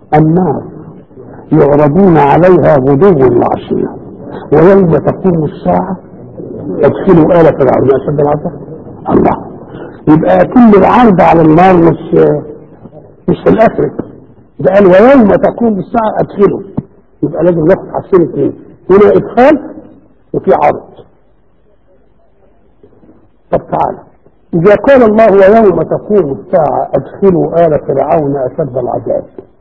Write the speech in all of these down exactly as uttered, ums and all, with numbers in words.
النار يعرضون عليها غدوا وعشيا ويوم تقوم الساعة ادخلوا آل فرعون أشد العذاب. الله، يبقى كل العرض على النار مش مش في الآخر، ده قال ويوم تقوم الساعة ادخلوا، يبقى لازم ناخد حاجتين اثنين، هنا إدخال وفي عرض. طب تعالى، إذا قال الله ويوم تقوم الساعة ادخلوا آل فرعون أشد العذاب،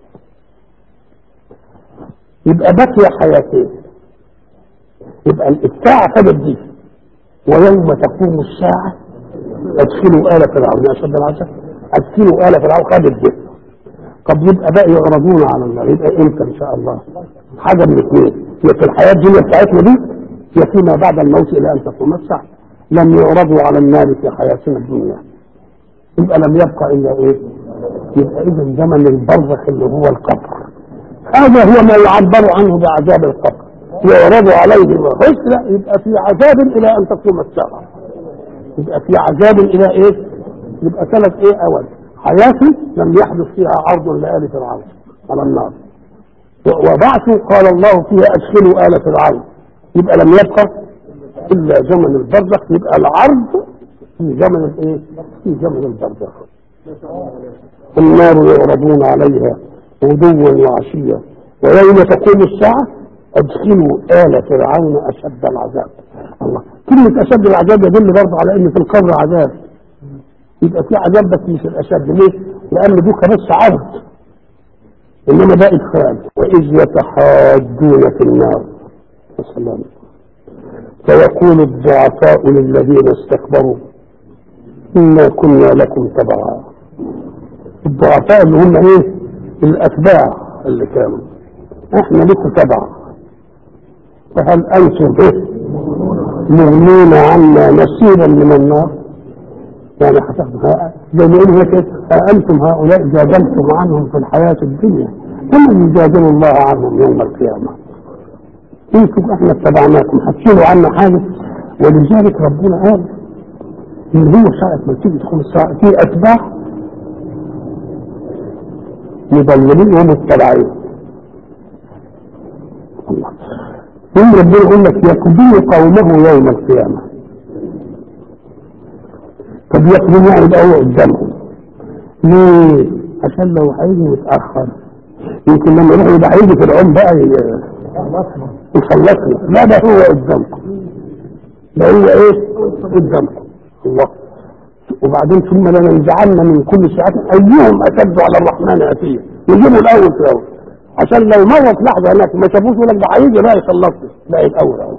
يبقى بقي حياتين، يبقى الساعة خدت دي، ويوم تقوم الساعة ادخلوا آل فرعون أشد العذاب، ادخلوا آل فرعون خدت دي. طب يبقى بقى يعرضون على النار، يبقى امتى ان شاء الله؟ حاجة من اثنين، هي في الحياة الدنيا بتاعتنا دي، هي فيما بعد الموت إلى أن تقوم الساعة. لم يعرضوا على النار في حياتنا الدنيا، يبقى لم يبقى إلا إيه؟ يبقى إذا زمن البرزخ اللي هو القبر، هذا هو ما يعبر عنه بعذاب القبر، يعرض عليه الرزق، لا يبقى في عذاب إلى أن تقوم الساعة، يبقى في عذاب إلى إيه؟ يبقى ثلاث إيه أول، حياة لم يحدث فيها عرض لآل فرعون على النار، وبعث قال الله فيها أدخلوا آل فرعون، يبقى لم يبقى إلا زمن البرزخ، يبقى العرض في زمن الإيه؟ في زمن البرزخ. النار يعرضون عليها غدوا وعشيا ويوم تقوم الساعة ادخلوا آل فرعون أشد العذاب. الله، كلمة أشد العذاب يدل برضه على إن في القبر عذاب، يبقى في عذاب بس مش الأشد. ليه؟ لأن دوك بس عرض، إنما ده إدخال. وإذ يتحاجون في النار والسلام فيقول الضعفاء للذين استكبروا إنا كنا لكم تبعا. الضعفاء اللي هم إيه؟ الأتباع اللي كانوا، إحنا لكم تبع، فهل أنتم إيه؟ مغنون عنا نصيبا من النار؟ يعني هتاخدوا زي ما يقولوا هيك، أأنتم هؤلاء جادلتم عنهم في الحياة الدنيا فمن يجادل الله عنهم يوم القيامة؟ انتم احنا اتبعناكم هتشيلوا عنا حاجة؟ ولذلك ربنا قال ان هو ساعة ما تيجي تدخل الساعة في اتباع مضللين ومتبعين. الله، يوم ربنا يقول لك يقضي قومه يوم القيامة. طب يقضي يعني يبقى هو قدامهم ليه؟ عشان لو هيجي متأخر يمكن لما يروح يبقى هيجي فرعون بقى يخلصنا، لا ده هو قدامكم، ده هو ايه؟ قدامكم. الله، وبعدين ثم لننزعن من كل شيعة ايهم اشد على الرحمن عتيا، يجيبوا الاول في الاول عشان لو مرت لحظه هناك ما شافوش يقول لك ده هيجي بقى يخلصنا، لا الاول اهو.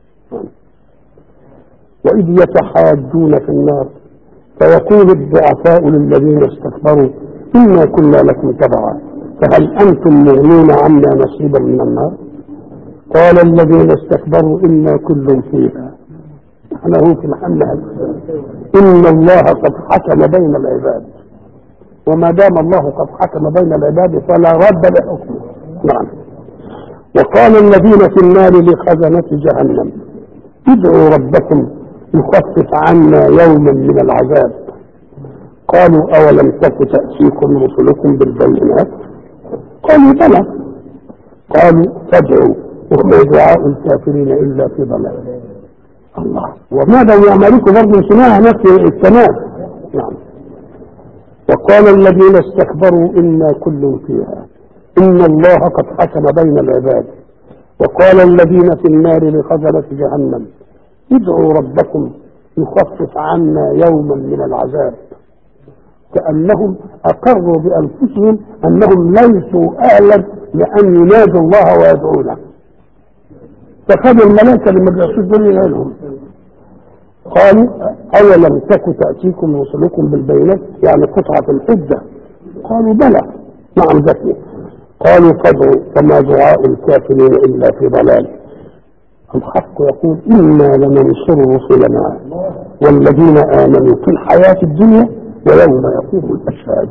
واذ يتحاجون في النار فيقول الضعفاء للذين استكبروا إنا كنا لكم تبعا فهل أنتم مغنون عنا نصيبا من النار؟ قال الذين استكبروا إنا كل فيها، احنا هو في محل إن الله قد حكم بين العباد، وما دام الله قد حكم بين العباد فلا رد لحكمه. نعم. وقال الذين في النار لخزنة جهنم ادعوا ربكم يخفف عنا يوما من العذاب قالوا أولم تك تأتيكم رسلكم بالبينات قالوا بلى قالوا فادعوا وما دعاء الكافرين إلا في ضلال. الله، وماذا يعملكم برضه سماها نفس السماء. نعم. وقال الذين استكبروا إنا كل فيها إن الله قد حكم بين العباد. وقال الذين في النار لخزنة جهنم ادعوا ربكم يخفف عنا يوما من العذاب كأنهم أقروا بأنفسهم أنهم ليسوا أهلا لأن ينادوا الله ويدعونه، فخذوا الملائكة لما بيعصوا الدنيا لهم. قالوا أولم تك تأتيكم رسلكم بالبينات يعني قطعة الحجة قالوا بلى نعم ذكي قالوا فادعوا فما دعاء الكافرين إلا في ضلال. الحق يقول إنا لننصر رسلنا والذين آمنوا في الحياة الدنيا ويوم يقوم الأشهاد.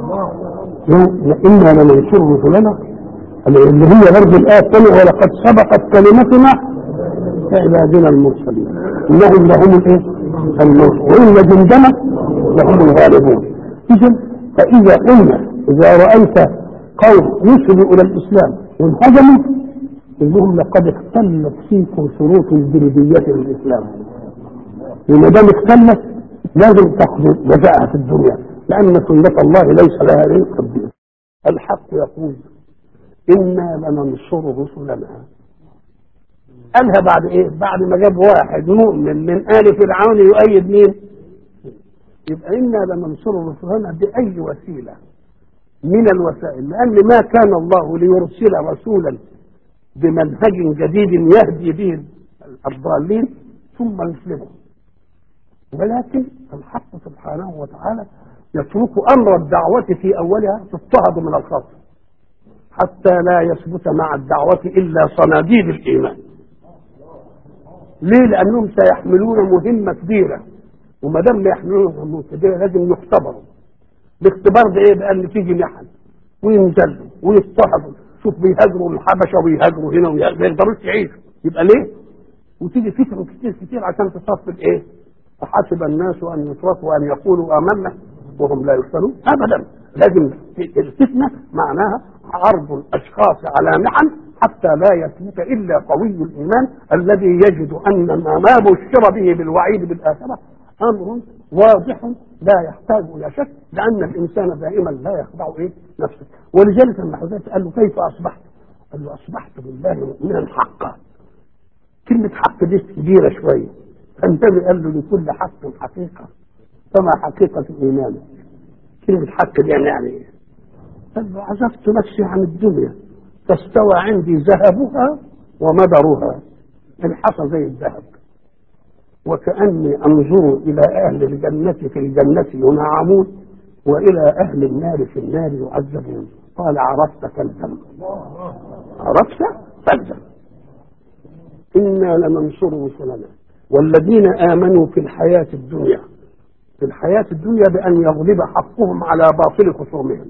إنا لننصر رسلنا اللي هي برضه الآية الثانية ولقد سبقت كلمتنا عبادنا المرسلين إنهم لهم الإيه؟ المرسلين وإن جندنا لهم الغالبون. إذن فإذا قلنا إذا رأيت قوم وصلوا الى الاسلام وانهزموا يقول لهم لقد اختلت فيكم شروط الجلديه للاسلام، وما دام اختلت لازم تاخذوا جزاءها في الدنيا، لان سنه الله ليس لها رزق الدين. الحق يقول انا لننصر رسلنا. قالها بعد ايه؟ بعد ما جاب واحد مؤمن من ال فرعون يؤيد مين؟ يبقى انا لننصر رسلنا باي وسيله من الوسائل، لان ما كان الله ليرسل رسولا بمنهج جديد يهدي به الضالين ثم يسلمه، ولكن الحق سبحانه وتعالى يترك امر الدعوه في اولها تضطهد من الخلق حتى لا يثبت مع الدعوه الا صناديد الايمان. ليه؟ لانهم سيحملون مهمه كبيره، وما دام يحملون مهمه كبيره لازم يختبروا. الاختبار ده ايه؟ بان تيجي محن وينزلوا ويضطهدوا. شوف بيهاجروا الحبشه ويهاجروا هنا وما يقدروش يعيشوا، يبقى ليه؟ وتيجي فتن كتير كتير عشان تصفي ايه؟ فحسب الناس ان يتركوا ان يقولوا امنا وهم لا يفتنون. ابدا، لازم الفتنه معناها عرض الاشخاص على محن حتى لا يثبت الا قوي الايمان الذي يجد ان ما بشر به بالوعيد بالاخره امر واضح لا يحتاج الى شك، لان الانسان دائما لا يخضع ايه؟ نفسه. ولذلك لما حذيفه قال له كيف اصبحت؟ قال له اصبحت بالله مؤمنا حقا. كلمه حق دي كبيره شويه، فانتبه قال له لكل حق حقيقه فما حقيقه الايمان؟ كلمه حق دي يعني ايه؟ قال له عزفت نفسي عن الدنيا فاستوى عندي ذهبها ومدرها، انحصى زي الذهب، وكأني أنظر إلى أهل الجنة في الجنة ينعمون وإلى أهل النار في النار يعذبون. قال عرفت فالزم، عرفت فالزم. إنا لننصر رسلنا والذين آمنوا في الحياة الدنيا، في الحياة الدنيا بأن يغلب حقهم على باطل خصومهم.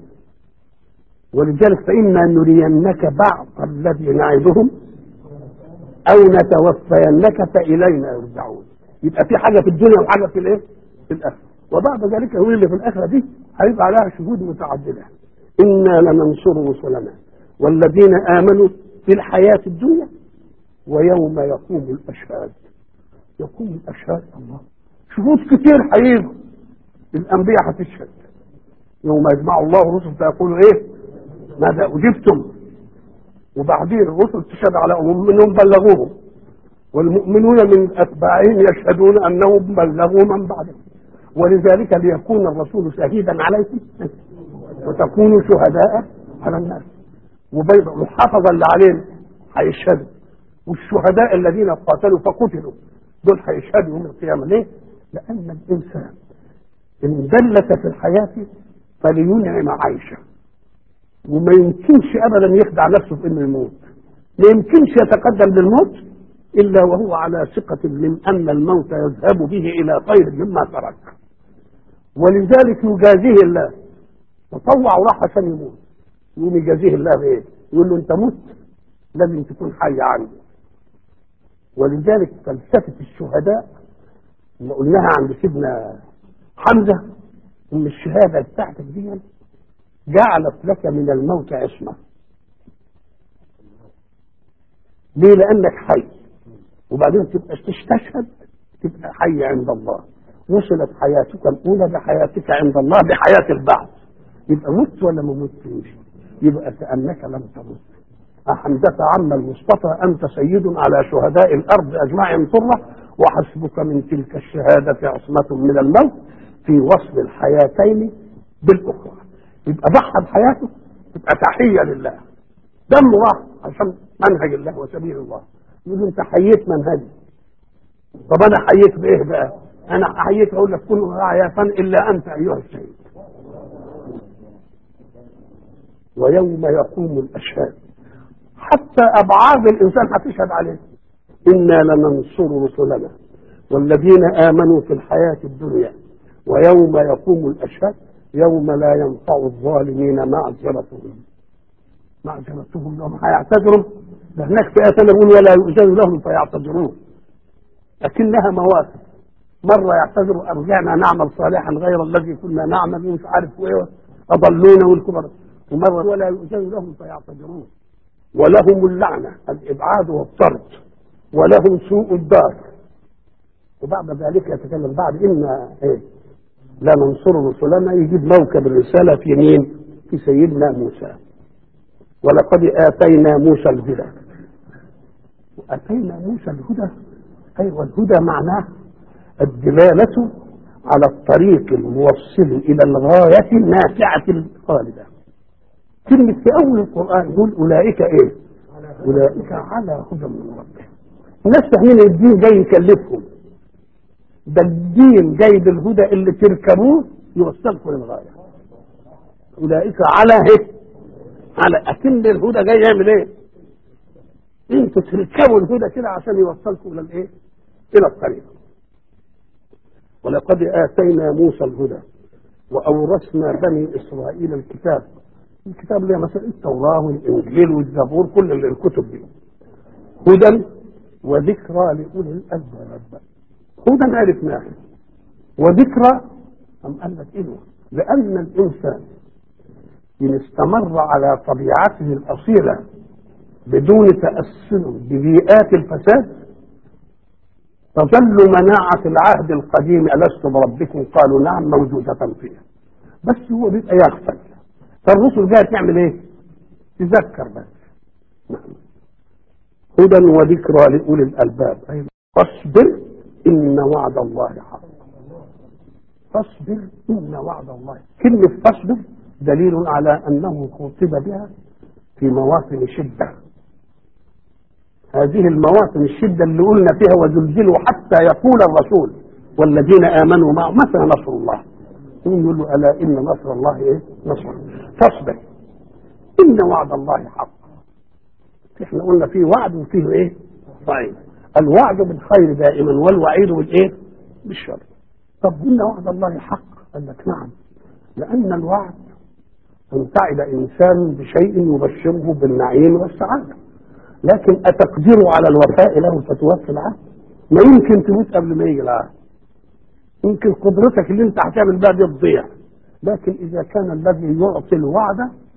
ولذلك فإنا نرينك بعض الذي نعدهم أو نتوفينك فإلينا يرجعون. يبقى في حاجة في الدنيا وحاجة في الايه؟ في الآخرة. وبعد ذلك يقول اللي في الآخرة دي هيبقى عليها شهود متعددة. إنا لننصر رسلنا والذين آمنوا في الحياة الدنيا ويوم يقوم الأشهاد. يقوم الأشهاد، الله، شهود كتير هيجوا، الأنبياء هتشهد يوم يجمع الله الرسل فيقولوا إيه؟ ماذا أجبتم؟ وبعدين الرسل تشهد على أمم منهم بلغوهم، والمؤمنون من أتباعهم يشهدون أنهم بلغوا من بعدهم. ولذلك ليكون الرسول شهيدا عليكم وتكونوا شهداء على الناس. وبيض الحفظ اللي علينا هيشهدوا، والشهداء الذين قاتلوا فقتلوا دول هيشهدوا يوم القيامة. ليه؟ لأن الإنسان إن دلت في الحياة فلينعم عيشه، وما يمكنش أبدا يخدع نفسه في إنه يموت. ما يمكنش يتقدم للموت إلا وهو على ثقة من أن الموت يذهب به إلى خير مما ترك. ولذلك يجازيه الله، تطوع وراح عشان يموت، يقوم يجازيه الله بإيه؟ يقول له أنت مت لازم تكون حي عني. ولذلك فلسفة الشهداء اللي قلناها عند سيدنا حمزة إن الشهادة بتاعتك دي جعلت لك من الموت عصمة. ليه؟ لأنك حي، وبعدين تبقى تستشهد تبقى حي عند الله. وصلت حياتك الأولى بحياتك عند الله بحياة البعث. يبقى مت ولا ما متش؟ يبقى كأنك لم تمت. أحمدك عم المصطفى أنت سيد على شهداء الأرض أجمعهم طرة، وحسبك من تلك الشهادة عصمة من الموت في وصل الحياتين بالأخرى. يبقى ضحى بحياته تبقى تحية لله، دم راح عشان منهج الله وسبيل الله. يقول انت حييت منهجي. طب انا حييت بايه بقى؟ انا حييت اقول لك كل راعية الا انت ايها السيد. ويوم يقوم الاشهاد، حتى ابعاد الانسان هتشهد عليه. انا لننصر رسلنا والذين امنوا في الحياة الدنيا ويوم يقوم الاشهاد يوم لا ينفع الظالمين معذرتهم. معذرتهم لهم هيعتذروا، هناك في آية يقول ولا يؤذن لهم فيعتذرون، لكنها مواقف. مرة يعتذروا أرجعنا نعمل صالحا غير الذي كنا نعمل ومش عارف ايه أضلونا والكبر، ومرة ولا يؤذن لهم فيعتذرون، ولهم اللعنة الإبعاد والطرد، ولهم سوء الدار. وبعد ذلك يتكلم بعد إن إيه؟ لا ننصر رسلنا، يجيب موكب الرسالة في مين؟ في سيدنا موسى. ولقد آتينا موسى الهدى. وآتينا موسى الهدى، أيوة الهدى معناه الدلالة على الطريق الموصل إلى الغاية النافعة الخالدة. كلمة في أول القرآن يقول أولئك إيه؟ أولئك على هدى من ربهم. الناس فاهمين الدين جاي يكلفهم، ده الدين جاي بالهدى اللي تركبوه يوصلكم للغاية. أولئك على هيك على أكن الهدى جاي يعمل إيه؟ أنتوا تركبوا الهدى كده عشان يوصلكم إلى الإيه؟ إلى الطريق. ولقد آتينا موسى الهدى وأورثنا بني إسرائيل الكتاب. الكتاب اللي مثلا التوراة والإنجيل والزبور، كل الكتب دي هدى وذكرى لأولي الألباب. هدى عرفناه، وذكرى أم قال لك إيه؟ لأن الإنسان إن استمر على طبيعته الأصيلة بدون تأثر ببيئات الفساد تظل مناعة العهد القديم ألست بربكم قالوا نعم موجودة فيها، بس هو بيبقى يغفل. فالرسل جاءت تعمل ايه؟ تذكر بس. نعم. هدى وذكرى لأولي الألباب. أيوة. فاصبر إن وعد الله حق. فاصبر إن وعد الله. كلمة فاصبر دليل على أنه خطب بها في مواطن شدة. هذه المواطن الشدة اللي قلنا فيها وزلزلوا حتى يقول الرسول والذين آمنوا معه متى نصر الله. يقول له ألا إن نصر الله إيه؟ نصر. فاصبر إن وعد الله حق. احنا قلنا فيه وعد وفيه إيه؟ وعيد. الوعد بالخير دائما والوعيد بالإيه؟ بالشر. طب إن وعد الله حق؟ قال لك نعم، لأن الوعد أن تعد إنسان بشيء يبشره بالنعيم والسعادة، لكن أتقدر على الوفاء له فتوفي العهد؟ ما يمكن تموت قبل ما يجي العهد، يمكن قدرتك اللي انت هتعمل بها دي تضيع. لكن إذا كان الذي يعطي الوعد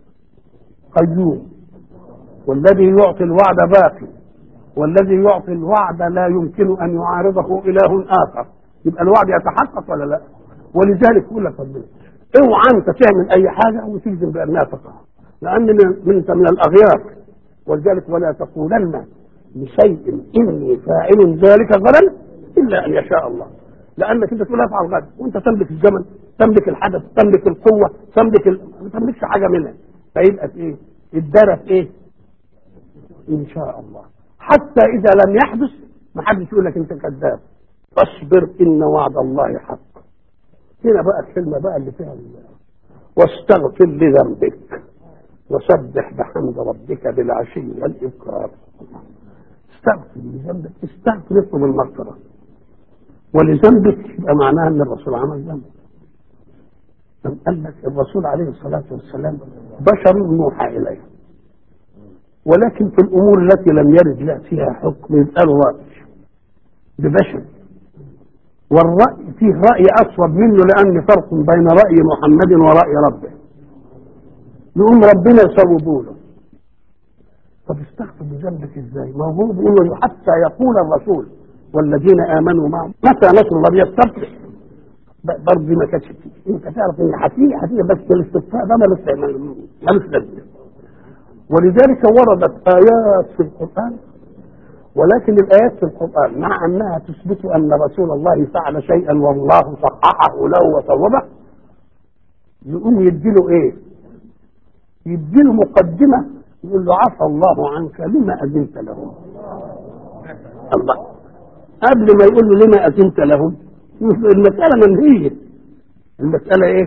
قيوم، والذي يعطي الوعد باقي، والذي يعطي الوعد لا يمكن أن يعارضه إله آخر، يبقى الوعد يتحقق ولا لا؟ ولذلك يقول لك ربنا اوعى انت تعمل أي حاجة وتجزم بأنها تقع، لأن انت من الأغيار. ولذلك ولا تقولن لشيء إني فاعل ذلك غدا إلا أن يشاء الله، لأنك أنت تقول افعل غدا وأنت تملك الزمن، تملك الحدث، تملك القوة، تملك ال... ما تملكش حاجة منها، فيبقى إيه؟ الدرس إيه؟ إن شاء الله. حتى إذا لم يحدث ما حدش يقول لك أنت كذاب. فاصبر إن وعد الله حق. هنا بقى الكلمة بقى اللي فيها الله. واستغفر لذنبك وسبح بحمد ربك بالعشي والإبكار. استغفر لذنبك، استغفر اطلب المغفرة. ولذنبك يبقى معناها ان الرسول عمل ذنب. قال لك الرسول عليه الصلاة والسلام بشر موحى إليه، ولكن في الأمور التي لم يرد له فيها حكم يبقى له رأي ببشر، والرأي فيه رأي أصوب منه لأن فرق بين رأي محمد ورأي ربه. يقوم ربنا يصوبوا له. طب استغفر بذنبك ازاي؟ ما هو بيقول له حتى يقول الرسول والذين آمنوا معه متى نصر الله يستغفر. برضه ما كانتش فيه. انت تعرف ان حكيه حكيه بس الاستغفار ده ملوش لازمه. ولذلك وردت آيات في القرآن، ولكن الآيات في القرآن مع أنها تثبت أن رسول الله فعل شيئا والله صححه له وصوبه، يقوم يديله إيه؟ يديله مقدمة يقول له عفى الله عنك لما أذنت لهم. الله قبل ما يقول له لما أذنت لهم المسألة منهية. المسألة إيه؟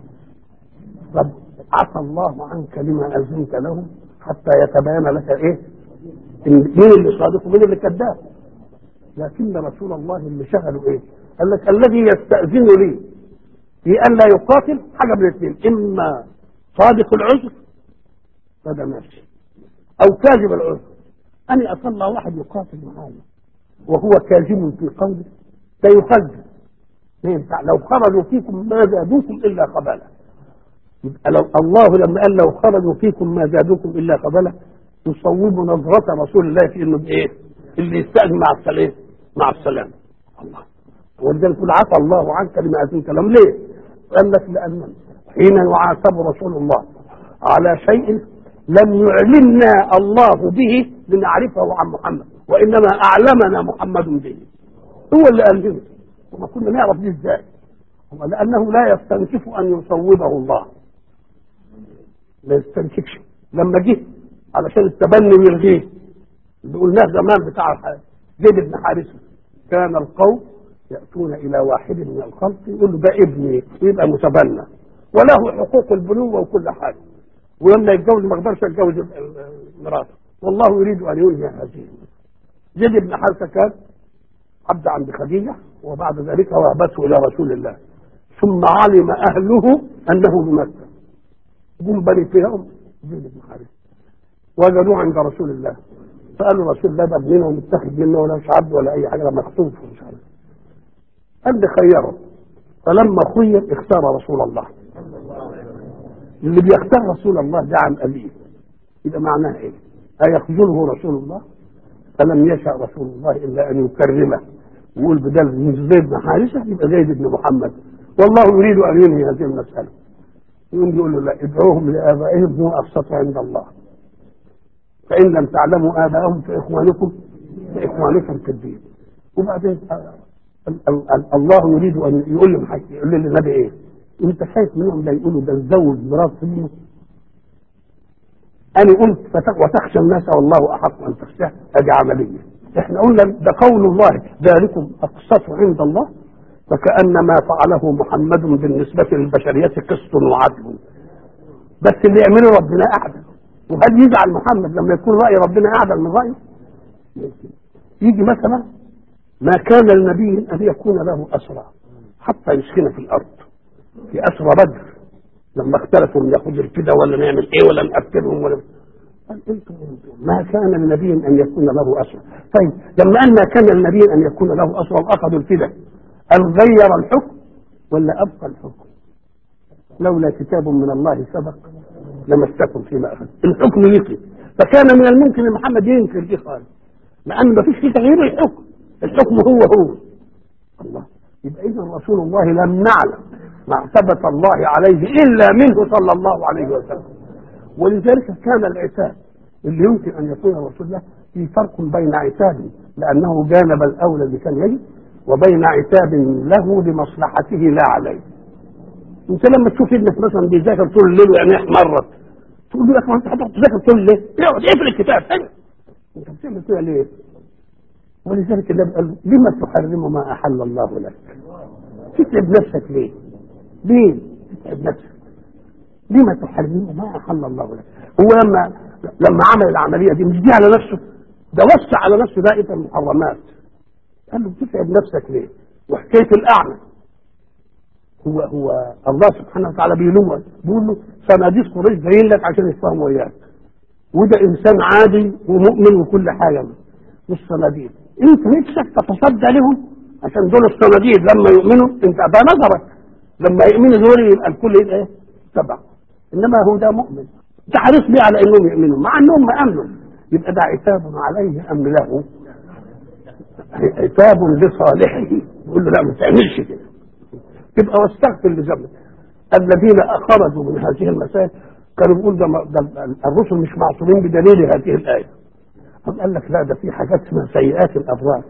طب عفى الله عنك لما أذنت لهم حتى يتبين لك إيه؟ مين اللي صادق ومين اللي كذاب. لكن رسول الله اللي شغله إيه؟ قال لك الذي يستأذن لي في أن لا يقاتل حاجة من الاثنين، إما صادق العذر هذا ماشي، أو كاذب العذر. أنا أطلع واحد يقاتل معايا وهو كاذب في قوله سيخذل، ما ينفع. لو خرجوا فيكم ما زادوكم إلا خبالا. يبقى لو الله لما قال لو خرجوا فيكم ما زادوكم الا خبالا، يصوب نظرة رسول الله في انه بايه؟ اللي يستأذن مع السلام مع السلام. الله ولذلك يقول عفى الله عنك لما اذنت لهم. ليه؟ قال لك لان حين يعاتب رسول الله على شيء لم يعلمنا الله به لنعرفه عن محمد، وانما اعلمنا محمد به، هو اللي ألهمه، وما كنا نعرف دي ازاي؟ لانه لا يستنكف ان يصوبه الله، لا يستنكفش. لما جه علشان التبني ويلغيه اللي قلناه زمان بتاع زيد بن حارثه، كان القوم ياتون الى واحد من الخلق يقول له ده ابني ويبقى متبنى وله حقوق البنوه وكل حاجه، ولما يتجوز ما يقدرش يتجوز مراته، والله يريد ان ينهي هذه. زيد بن حارثه كان عبد عند خديجه، وبعد ذلك وهبته الى رسول الله، ثم علم اهله انه بمكه، جم بني فيهم زيد بن حارثه وجدوه عند رسول الله، فقالوا رسول الله ده ابننا ومتخذ منه ولا مش عبد ولا اي حاجه، مخطوف ومش عارف. قال لي خيره، فلما خير اختار رسول الله. اللي بيختار رسول الله ده عن ابيه، يبقى معناها ايه؟ ايخذله رسول الله؟ فلم يشاء رسول الله الا ان يكرمه ويقول بدل من زيد بن حارثه يبقى زيد بن محمد، والله يريد ان ينهي هذه المساله. يقوم يقول له لا، ادعوهم لابائهم هو ابسط عند الله، فان لم تعلموا ابائهم فاخوانكم فاخوانكم في الدين. وبعدين الله يريد ان يقول لهم حاجه، يقول للنبي ايه؟ انت خايف منهم لا يقولوا ده نزوج مرات ابنه؟ انا قلت وتخشى الناس والله احق ان تخشاه، ادي عمليه. احنا قلنا ده قول الله ذلكم اقسط عند الله، فكأن ما فعله محمد بالنسبه للبشريه قسط وعدل، بس اللي يعمله ربنا اعدل. وهل يزعل محمد لما يكون راي ربنا اعدل من رايه؟ يجي مثلا ما كان للنبي ان يكون له اسرى حتى يسكن في الارض، في اسرى بدر لما اختلفوا من ياخذ الفدا ولا نعمل ايه ولا نقتلهم ولا قال انتم ما كان للنبي ان يكون له اسرى. طيب لما قال ما كان للنبي ان يكون له اسرى واخذوا الفدا، هل غير الحكم ولا ابقى الحكم؟ لولا كتاب من الله سبق لمسكم فيما اخذ، الحكم يقي. فكان من الممكن ان محمد ينكر دي خالص، لان ما فيش في تغيير الحكم، الحكم هو هو الله. يبقى اذا رسول الله لم نعلم معتبة الله عليه الا منه صلى الله عليه وسلم. ولذلك كان العتاب اللي يمكن ان يكون رسول الله في فرق بين عتاب لانه جانب الاولى اللي كان يجب، وبين عتاب له لمصلحته لا عليه. انت لما تشوف ابنك مثلا بيذاكر طول الليل وعينيه احمرت، تقول له يا اخي انت هتقعد تذاكر طول الليل؟ اقعد اقفل الكتاب ثاني، انت بتعمل كده ليه؟ ولذلك النبي قال لما تحرم ما احل الله لك؟ تتعب نفسك ليه؟ ليه تتعب نفسك؟ لما تحرم ما احل الله لك؟ هو لما لما عمل العمليه دي مش دي على نفسه، ده وسع على نفسه دائره المحرمات. قال له بتتعب نفسك ليه؟ وحكايه الاعمى هو هو الله سبحانه وتعالى بيلومه، بيقول له صناديق قريش جايين لك عشان يفهموا وياك، وده انسان عادي ومؤمن وكل حاجه مش صناديق، انت نفسك تتصدى لهم عشان دول الصناديق لما يؤمنوا انت ده نظرك، لما يؤمنوا دول يبقى الكل يبقى ايه؟ تبع. انما هو ده مؤمن، انت حريص بيه على انهم يؤمنوا مع انهم ما امنوا، يبقى ده عتاب عليه ام له؟ عتاب لصالحه، يقول له لا ما تعملش كده، تبقى واستغفر لذنبك. الذين خرجوا من هذه المسائل كانوا بيقولوا ده, ده الرسل مش معصومين بدليل هذه الايه. هم قال لك لا، ده في حاجات اسمها سيئات الابرار.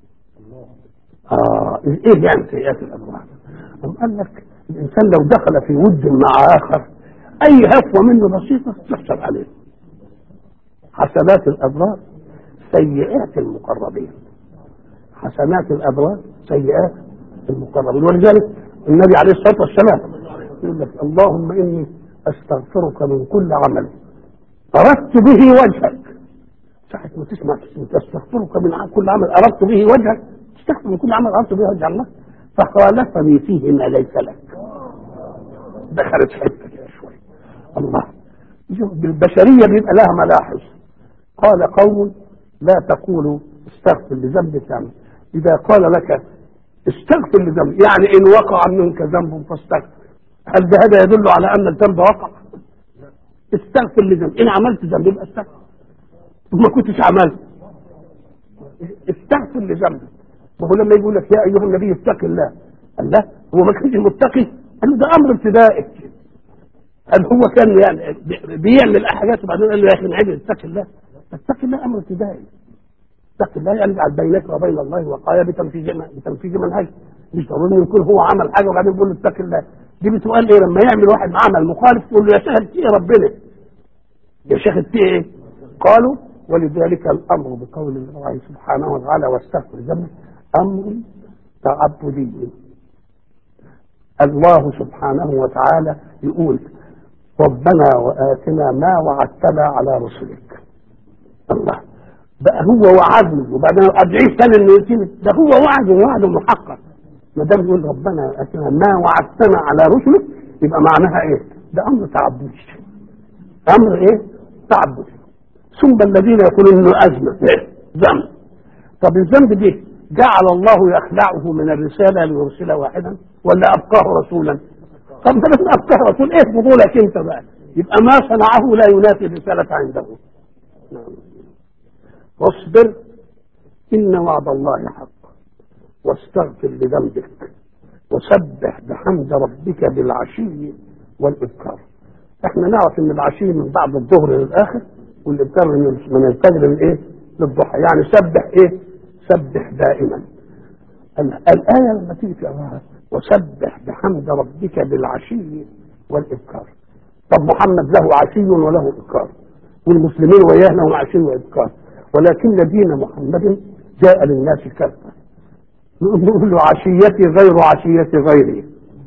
اه ايه يعني سيئات الابرار؟ هم قال لك الانسان لو دخل في ود مع اخر اي هفوه منه بسيطه تحسب عليه. حسنات الابرار سيئات المقربين، حسنات الابرار سيئات المقربين. ولذلك النبي عليه الصلاه والسلام يقول لك اللهم اني استغفرك من كل عمل اردت به وجهك. ساعة ما تسمع استغفرك من كل عمل اردت به وجهك، تستغفر من كل عمل اردت به وجه الله، فخالفني فيه ما ليس لك. دخلت حته كده شويه. الله بالبشريه بيبقى لها ملاحظ. قال قوم لا تقولوا استغفر لذنبك، يعني اذا قال لك استغفر لذنبك يعني ان وقع منك ذنب فاستغفر، هل ده هذا يدل على ان الذنب وقع؟ استغفر لذنب، ان عملت ذنب يبقى استغفر، ما كنتش عملت استغفر لذنبك. ما هو لما يقول لك يا ايها النبي اتق الله، قال لا هو ما كانش متقي، قال له ده امر ابتدائي. قال هو كان يعني بيعمل حاجات وبعدين قال له يا اخي نعيد اتق الله. اتق الله امر ابتدائي، اتق الله يعني اجعل بينك وبين الله وقايه بتنفيذ بتنفيذ منهج. مش ضروري ان يكون هو عمل حاجه وبعدين يقول له اتق الله. دي بتقال ايه لما يعمل واحد عمل مخالف تقول له يا شيخ اتقي ربنا، يا شيخ اتقي ايه؟ قالوا ولذلك الامر بقول الله سبحانه وتعالى واستغفر ذنبك امر تعبدي. الله سبحانه وتعالى يقول ربنا وآتنا ما وعدتنا على رسلك. الله بقى هو وعدني وبعدين ادعيه ثاني انه يتم، ده هو وعد ووعد محقق. ما دام يقول ربنا وآتنا ما وعدتنا على رسلك يبقى معناها ايه؟ ده امر تعبدي، امر ايه؟ تعبدي. ثم الذين يقولون انه ازمه ذنب. طب الذنب دي جعل الله يخلعه من الرساله ليرسل واحدا ولا ابقاه رسولا؟ طب ده بس ابقاه رسول ايه فضولك انت بقى؟ يبقى ما صنعه لا ينافي الرساله عنده. نعم. واصبر ان وعد الله حق واستغفر لذنبك وسبح بحمد ربك بالعشي والابكار. احنا نعرف ان العشي من بعد الظهر للاخر والابكار من الفجر للايه؟ للضحى. يعني سبح ايه؟ سبح دائما. الايه لما تيجي تقراها وسبح بحمد ربك بالعشي والابكار. طب محمد له عشي وله ابكار والمسلمين وياه لهم عشي وابكار، ولكن دين محمد جاء للناس كافه. نقول له عشيتي غير عشيتي غيري.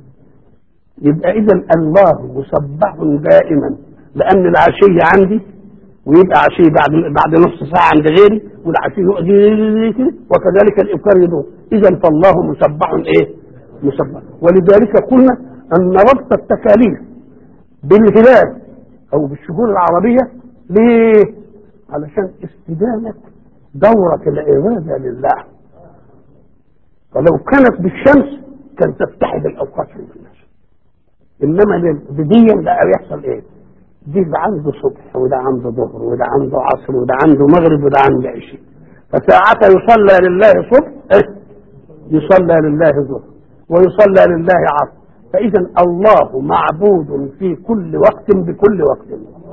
يبقى اذا الله مسبح دائما لان العشي عندي ويبقى عشي بعد بعد نص ساعه عند غيري والعشي وكذلك الابكار يدور. اذا فالله مسبح ايه؟ مسبح. ولذلك قلنا ان ربط التكاليف بالهلال او بالشهور العربيه ليه؟ علشان استدامه دوره العباده لله. فلو كانت بالشمس كان تتحد الاوقات في الناس، انما بديا لا يحصل ايه؟ دي ده عنده صبح وده عنده ظهر وده عنده عصر وده عنده مغرب وده عنده عشاء، فساعة يصلى لله صبح إيه؟ يصلى لله ظهر ويصلى لله عصر. فإذا الله معبود في كل وقت بكل وقت.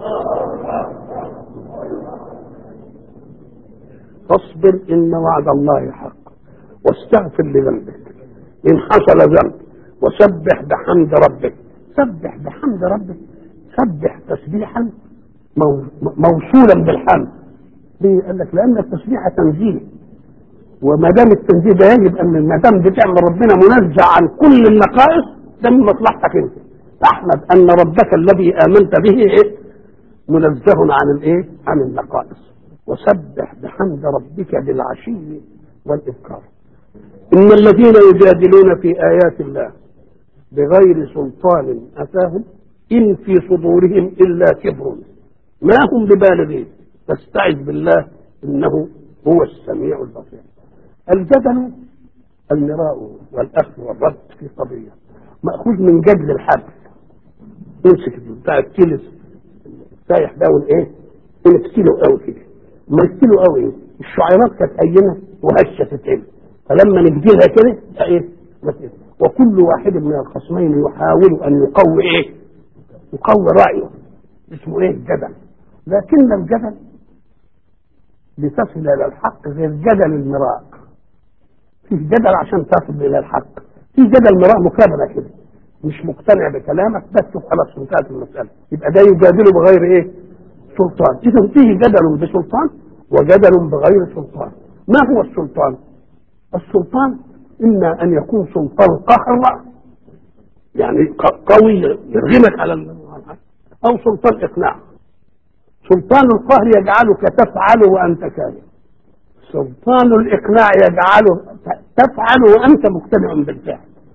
فاصبر إن وعد الله حق واستغفر لذنبك إن حصل ذنب وسبح بحمد ربك. سبح بحمد ربك، سبح تسبيحا موصولا بالحمد. ليه؟ قال لك لأن التسبيح تنزيه، وما دام التنزيه ده يجب أن ما دام بتعمل ربنا منزه عن كل النقائص ده من مصلحتك أنت. أحمد أن ربك الذي آمنت به إيه؟ منزه عن الإيه؟ عن النقائص. وسبح بحمد ربك بالعشي والإبكار. إن الذين يجادلون في آيات الله بغير سلطان أتاهم إن في صدورهم إلا كبر ما هم ببالغين فاستعذ بالله إنه هو السميع البصير. الجدل المراء والأخذ والرد في قضية مأخوذ من جدل الحبل. امسك بتاع التلس سايح ده والايه ونكسله قوي كده نكسله قوي. الشعيرات كانت هينه وهشه تتقل، فلما نجدلها كده ايه مثلا. وكل واحد من الخصمين يحاول ان يقوي ايه؟ يقوي رايه. اسمه ايه؟ الجدل. لكن الجدل لتصل الى الحق غير جدل المراء. في جدل عشان تصل الى الحق، في جدل مراء مكابره كده مش مقتنع بكلامك بس وخلاص انتهت المساله، يبقى ده يجادله بغير ايه؟ سلطان. اذا فيه جدل بسلطان وجدل بغير سلطان. ما هو السلطان؟ السلطان اما ان يكون سلطان قهر يعني قوي يرغمك على او سلطان اقناع. سلطان القهر يجعلك تفعل وانت كاره، سلطان الاقناع يجعله تفعل وانت مقتنع بالفعل.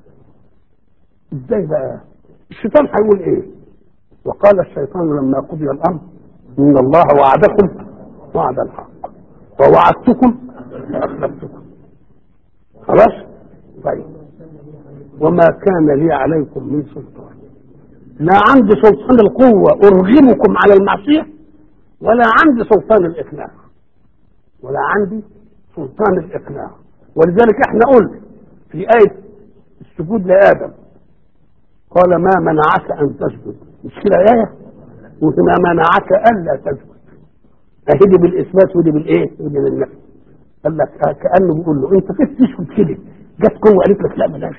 ازاي بقى؟ الشيطان هيقول ايه؟ وقال الشيطان لما قضي الامر ان الله وعدكم وعد الحق ووعدتكم فاخلفتكم. خلاص؟ طيب وما كان لي عليكم من سلطان. لا عندي سلطان القوة أرغمكم على المعصية، ولا عندي سلطان الإقناع، ولا عندي سلطان الإقناع. ولذلك احنا قلنا في آية السجود لآدم قال ما منعك أن تسجد، مش كده آية؟ وما منعك ألا تسجد، أهدي بالإثبات ودي بالإيه؟ ودي بالنفي. قال لك كأنه بيقول له أنت كيف تسجد كده؟ جت قوة قالت لك لا بلاش،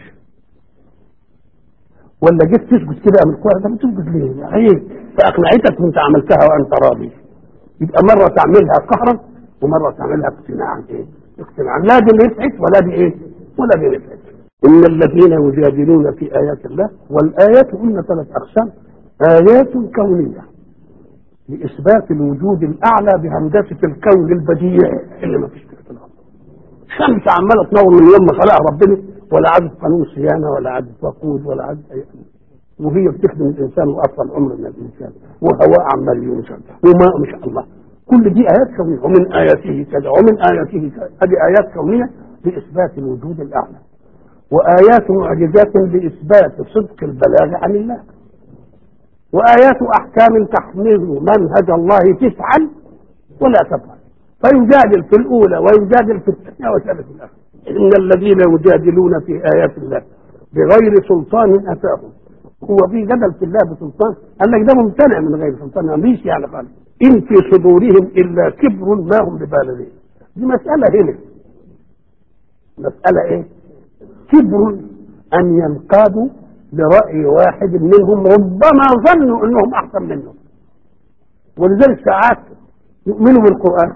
ولا جيت تسجد كده من القوة ده بتسجد ليه؟ عيب، فأقنعتك وأنت عملتها وأنت راضي. يبقى مرة تعملها قهرا ومرة تعملها اقتناعا. إيه؟ اقتناعا، لا دي نفعت ولا دي إيه؟ ولا دي نفعت. إن الذين يجادلون في آيات الله، والآيات قلنا ثلاث أقسام: آيات كونية لإثبات الوجود الأعلى بهندسة الكون البديع اللي ما فيش اختلاف. الشمس عمالة تنور من يوم ما خلقها ربنا، ولا عدد قانون صيانة ولا عدد وقود ولا عدد أي حاجة، وهي بتخدم الإنسان وأطول عمر من الإنسان، وهواء عمال ينشر وماء ما شاء الله. كل دي آيات كونية، ومن آياته كذا ومن آياته كذا. هذه آيات كونية لإثبات الوجود الأعلى، وآيات معجزات لإثبات صدق البلاغ عن الله، وآيات أحكام تحمل منهج الله تفعل ولا تفعل، فيجادل في الأولى ويجادل في الثانية وثالث الآخر. إن الذين يجادلون في آيات الله بغير سلطان أتاهم. هو في جدل في الله بسلطان؟ قال لك ده ممتنع من غير سلطان، ما فيش يعني قال إن في صدورهم إلا كبر ما هم ببالغين. دي مسألة هنا، مسألة إيه؟ كبر أن ينقادوا لرأي واحد منهم ربما ظنوا أنهم أحسن منهم. ولذلك ساعات يؤمنوا بالقرآن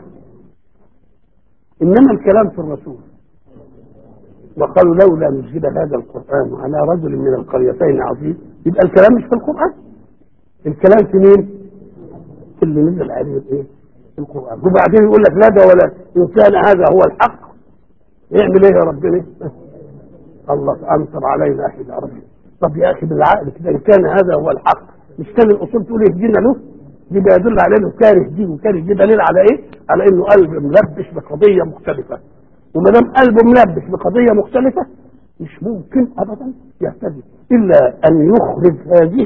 إنما الكلام في الرسول، وقالوا لولا نزل هذا القرآن على رجل من القريتين عظيم. يبقى الكلام مش في القرآن، الكلام في مين؟ في اللي نزل عليه الايه؟ القرآن. وبعدين يقول لك لا ده ولا إن كان هذا هو الحق يعمل ايه يا ربنا؟ الله أمطر علينا حجارة. طب يا أخي بالعقل كده، إن كان هذا هو الحق مش كان الأصول تقول اهدينا له؟ دي بيدل على انه كاره دي وكاره دي، دليل على ايه؟ على انه قلب ملبش بقضيه مختلفه. وما دام قلبه ملبش بقضيه مختلفه مش ممكن ابدا يهتدي الا ان يخرج هذه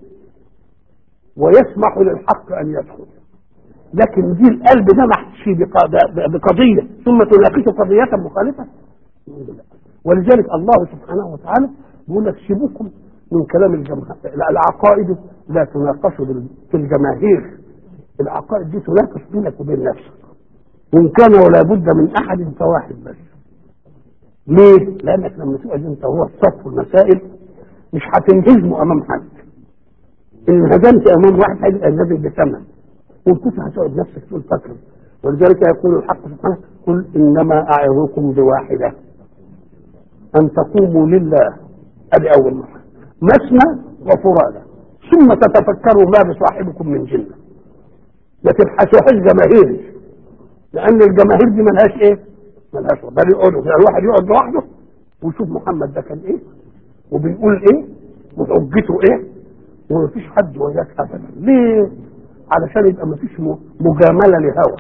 ويسمح للحق ان يدخل. لكن دي القلب ده محشي بقضيه ثم تناقشه قضيه مخالفه. ولذلك الله سبحانه وتعالى بيقول لك سيبوكم من كلام الجماهير. العقائد لا تناقش في الجماهير، العقائد دي تناقش بينك وبين نفسك، وان كان ولا بد من احد فواحد بس. ليه؟ لانك لما تقعد انت هو صف المسائل مش هتنهزمه امام حد. ان هزمت امام واحد هيبقى النبي بثمن، وكنت هتقعد نفسك تقول فكر. ولذلك يقول الحق سبحانه: قل انما اعظكم بواحده ان تقوموا لله. ادي اول مرة مثنى وفرادى، ثم تتفكروا ما بصاحبكم من جنة. ما تبحثوهاش جماهير، لان الجماهير دي ملهاش ايه؟ ملهاش بل يقعدوا يعني الواحد يقعد لوحده ويشوف محمد ده كان ايه وبيقول ايه وحجته ايه، ومفيش حد وياك ابدا. ليه؟ علشان يبقى مفيش مجامله لهوى،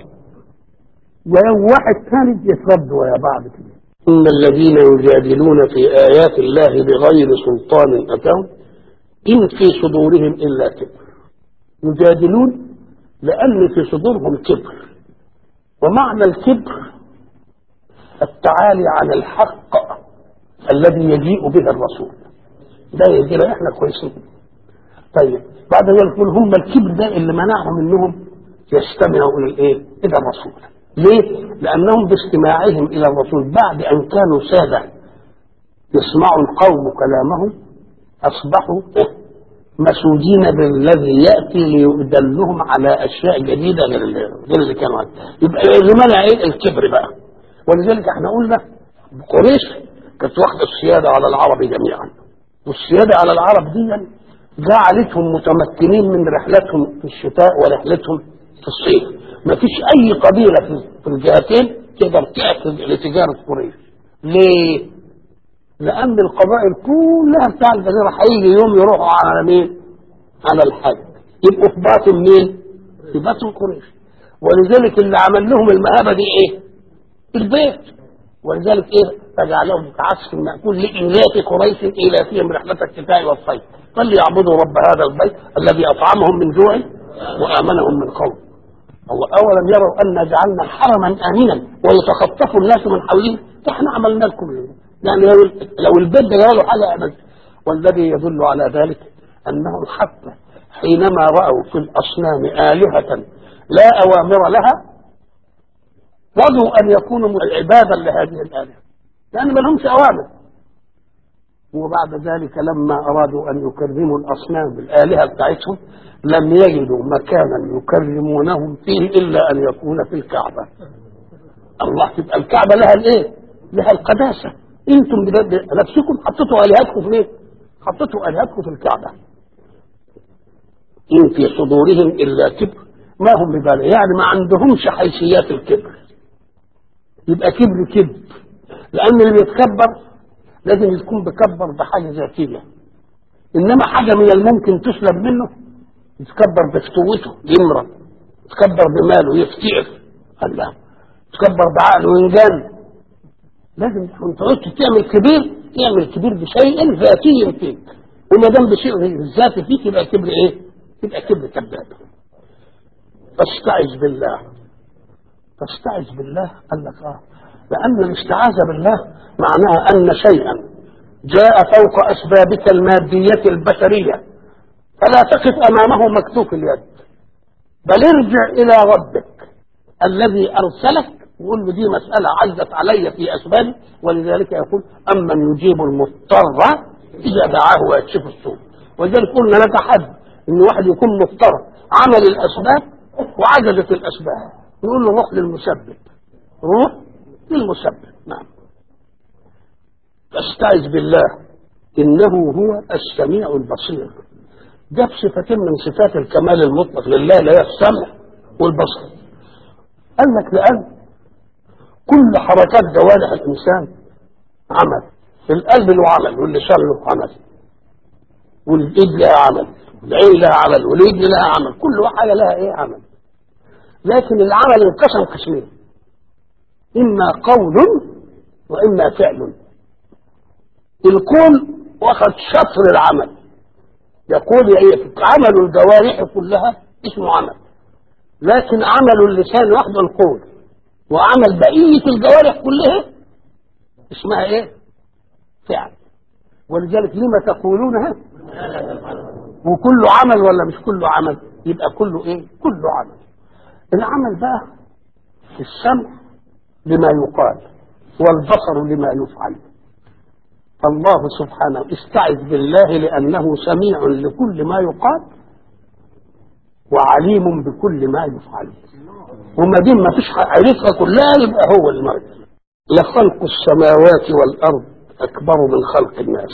وواحد ثاني يترد ويا بعض كده. إن الذين يجادلون في آيات الله بغير سلطان أتاهم إن في صدورهم إلا كبر. يجادلون لأن في صدورهم كبر، ومعنى الكبر التعالي عن الحق الذي يجيء به الرسول. ده يجي احنا كويسين. طيب بعد ذلك يقول هم الكبر ده اللي منعهم انهم يستمعوا الى الايه؟ الى الرسول. ليه؟ لأنهم باستماعهم إلى الرسول بعد أن كانوا سادة يسمعوا القوم كلامهم أصبحوا مسؤولين بالذي يأتي ليدلهم على أشياء جديدة غير اللي كانوا عنه. يبقى لماذا إيه الكبر بقى؟ ولذلك احنا قلنا قريش كانت واخدة السيادة على العرب جميعا، والسيادة على العرب دي جعلتهم متمكنين من رحلتهم في الشتاء ورحلتهم في الصيف. ما فيش اي قبيلة في الجهتين تقدر تأخذ لتجارة قريش. ليه؟ لان القبائل كلها بتاع الجزيرة هيجي يوم يروحوا على مين؟ على الحج، يبقوا في باطن مين؟ في باطن قريش. ولذلك اللي عمل لهم المهابة دي ايه؟ البيت. ولذلك ايه؟ فجعلهم كعصف مأكول لإيلاف قريش إيلافهم رحلة الشتاء والصيف فليعبدوا رب هذا البيت الذي أطعمهم من جوع وآمنهم من خوف. الله أولم يروا أن جعلنا حرما آمنا ويتخطف الناس من حولهم فإحنا عملنا لكم يعني لو البيت ده له حاجة أمن. والذي يدل على ذلك أنهم حتى حينما رأوا في الأصنام آلهة لا أوامر لها رضوا أن يكونوا عبادا لهذه الآلهة لأن ما لهمش أوامر. وبعد ذلك لما أرادوا أن يكرموا الأصنام الآلهة بتاعتهم لم يجدوا مكانا يكرمونهم فيه إلا أن يكون في الكعبة. الله تبقى الكعبة لها الإيه؟ لها القداسة. أنتم نفسكم حطيتوا آلهتكم في إيه؟ حطيتوا آلهتكم في الكعبة. إن في صدورهم إلا كبر ما هم ببالغ يعني ما عندهمش حيثيات الكبر. يبقى كبر كبر لأن اللي بيتكبر لازم يكون بكبر بحاجة ذاتية. إنما حاجة من الممكن تسلب منه يتكبر بفتوته يمرض يتكبر بماله يفتعر الله يتكبر بعقله وينجن. لازم انت قلت تعمل كبير تعمل كبير بشيء ذاتي فيك وما دام بشيء ذاتي فيك يبقى كبر ايه؟ يبقى كبر كذاب. فاستعذ بالله فاستعذ بالله قال لك اه لأن الاستعاذة بالله معناها أن شيئا جاء فوق أسبابك المادية البشرية فلا تقف أمامه مكتوف اليد بل ارجع إلى ربك الذي أرسلك وقل له دي مسألة عزت علي في أسبابي. ولذلك يقول أمن يجيب المضطر إذا دعاه ويكشف السوء. ولذلك قلنا نتحدى إن واحد يكون مضطر عمل الأسباب وعجزت الأسباب نقول له روح للمسبب روح للمسبب. نعم فاستعذ بالله إنه هو السميع البصير. جاب صفتين من صفات الكمال المطلق لله لا السمع والبصر. قال لك لأن كل حركات جوارح الإنسان عمل القلب له عمل واللسان له عمل والإيد لها عمل والعين لها عمل واليد لها عمل كل حاجة لها إيه عمل. لكن العمل انقسم قسمين إما قول وإما فعل. القول واخد شطر العمل يقول ايه عمل الجوارح كلها اسمه عمل لكن عمل اللسان وحده القول وعمل بقية الجوارح كلها اسمها ايه فعل. ولذلك لما تقولونها وكله عمل ولا مش كله عمل يبقى كله ايه كله عمل. العمل بقى السمع لما يقال والبصر لما يفعل. الله سبحانه استعذ بالله لأنه سميع لكل ما يقال وعليم بكل ما يفعل. وما دين ما فيش عرفها كلها يبقى هو المرء. لخلق السماوات والأرض أكبر من خلق الناس.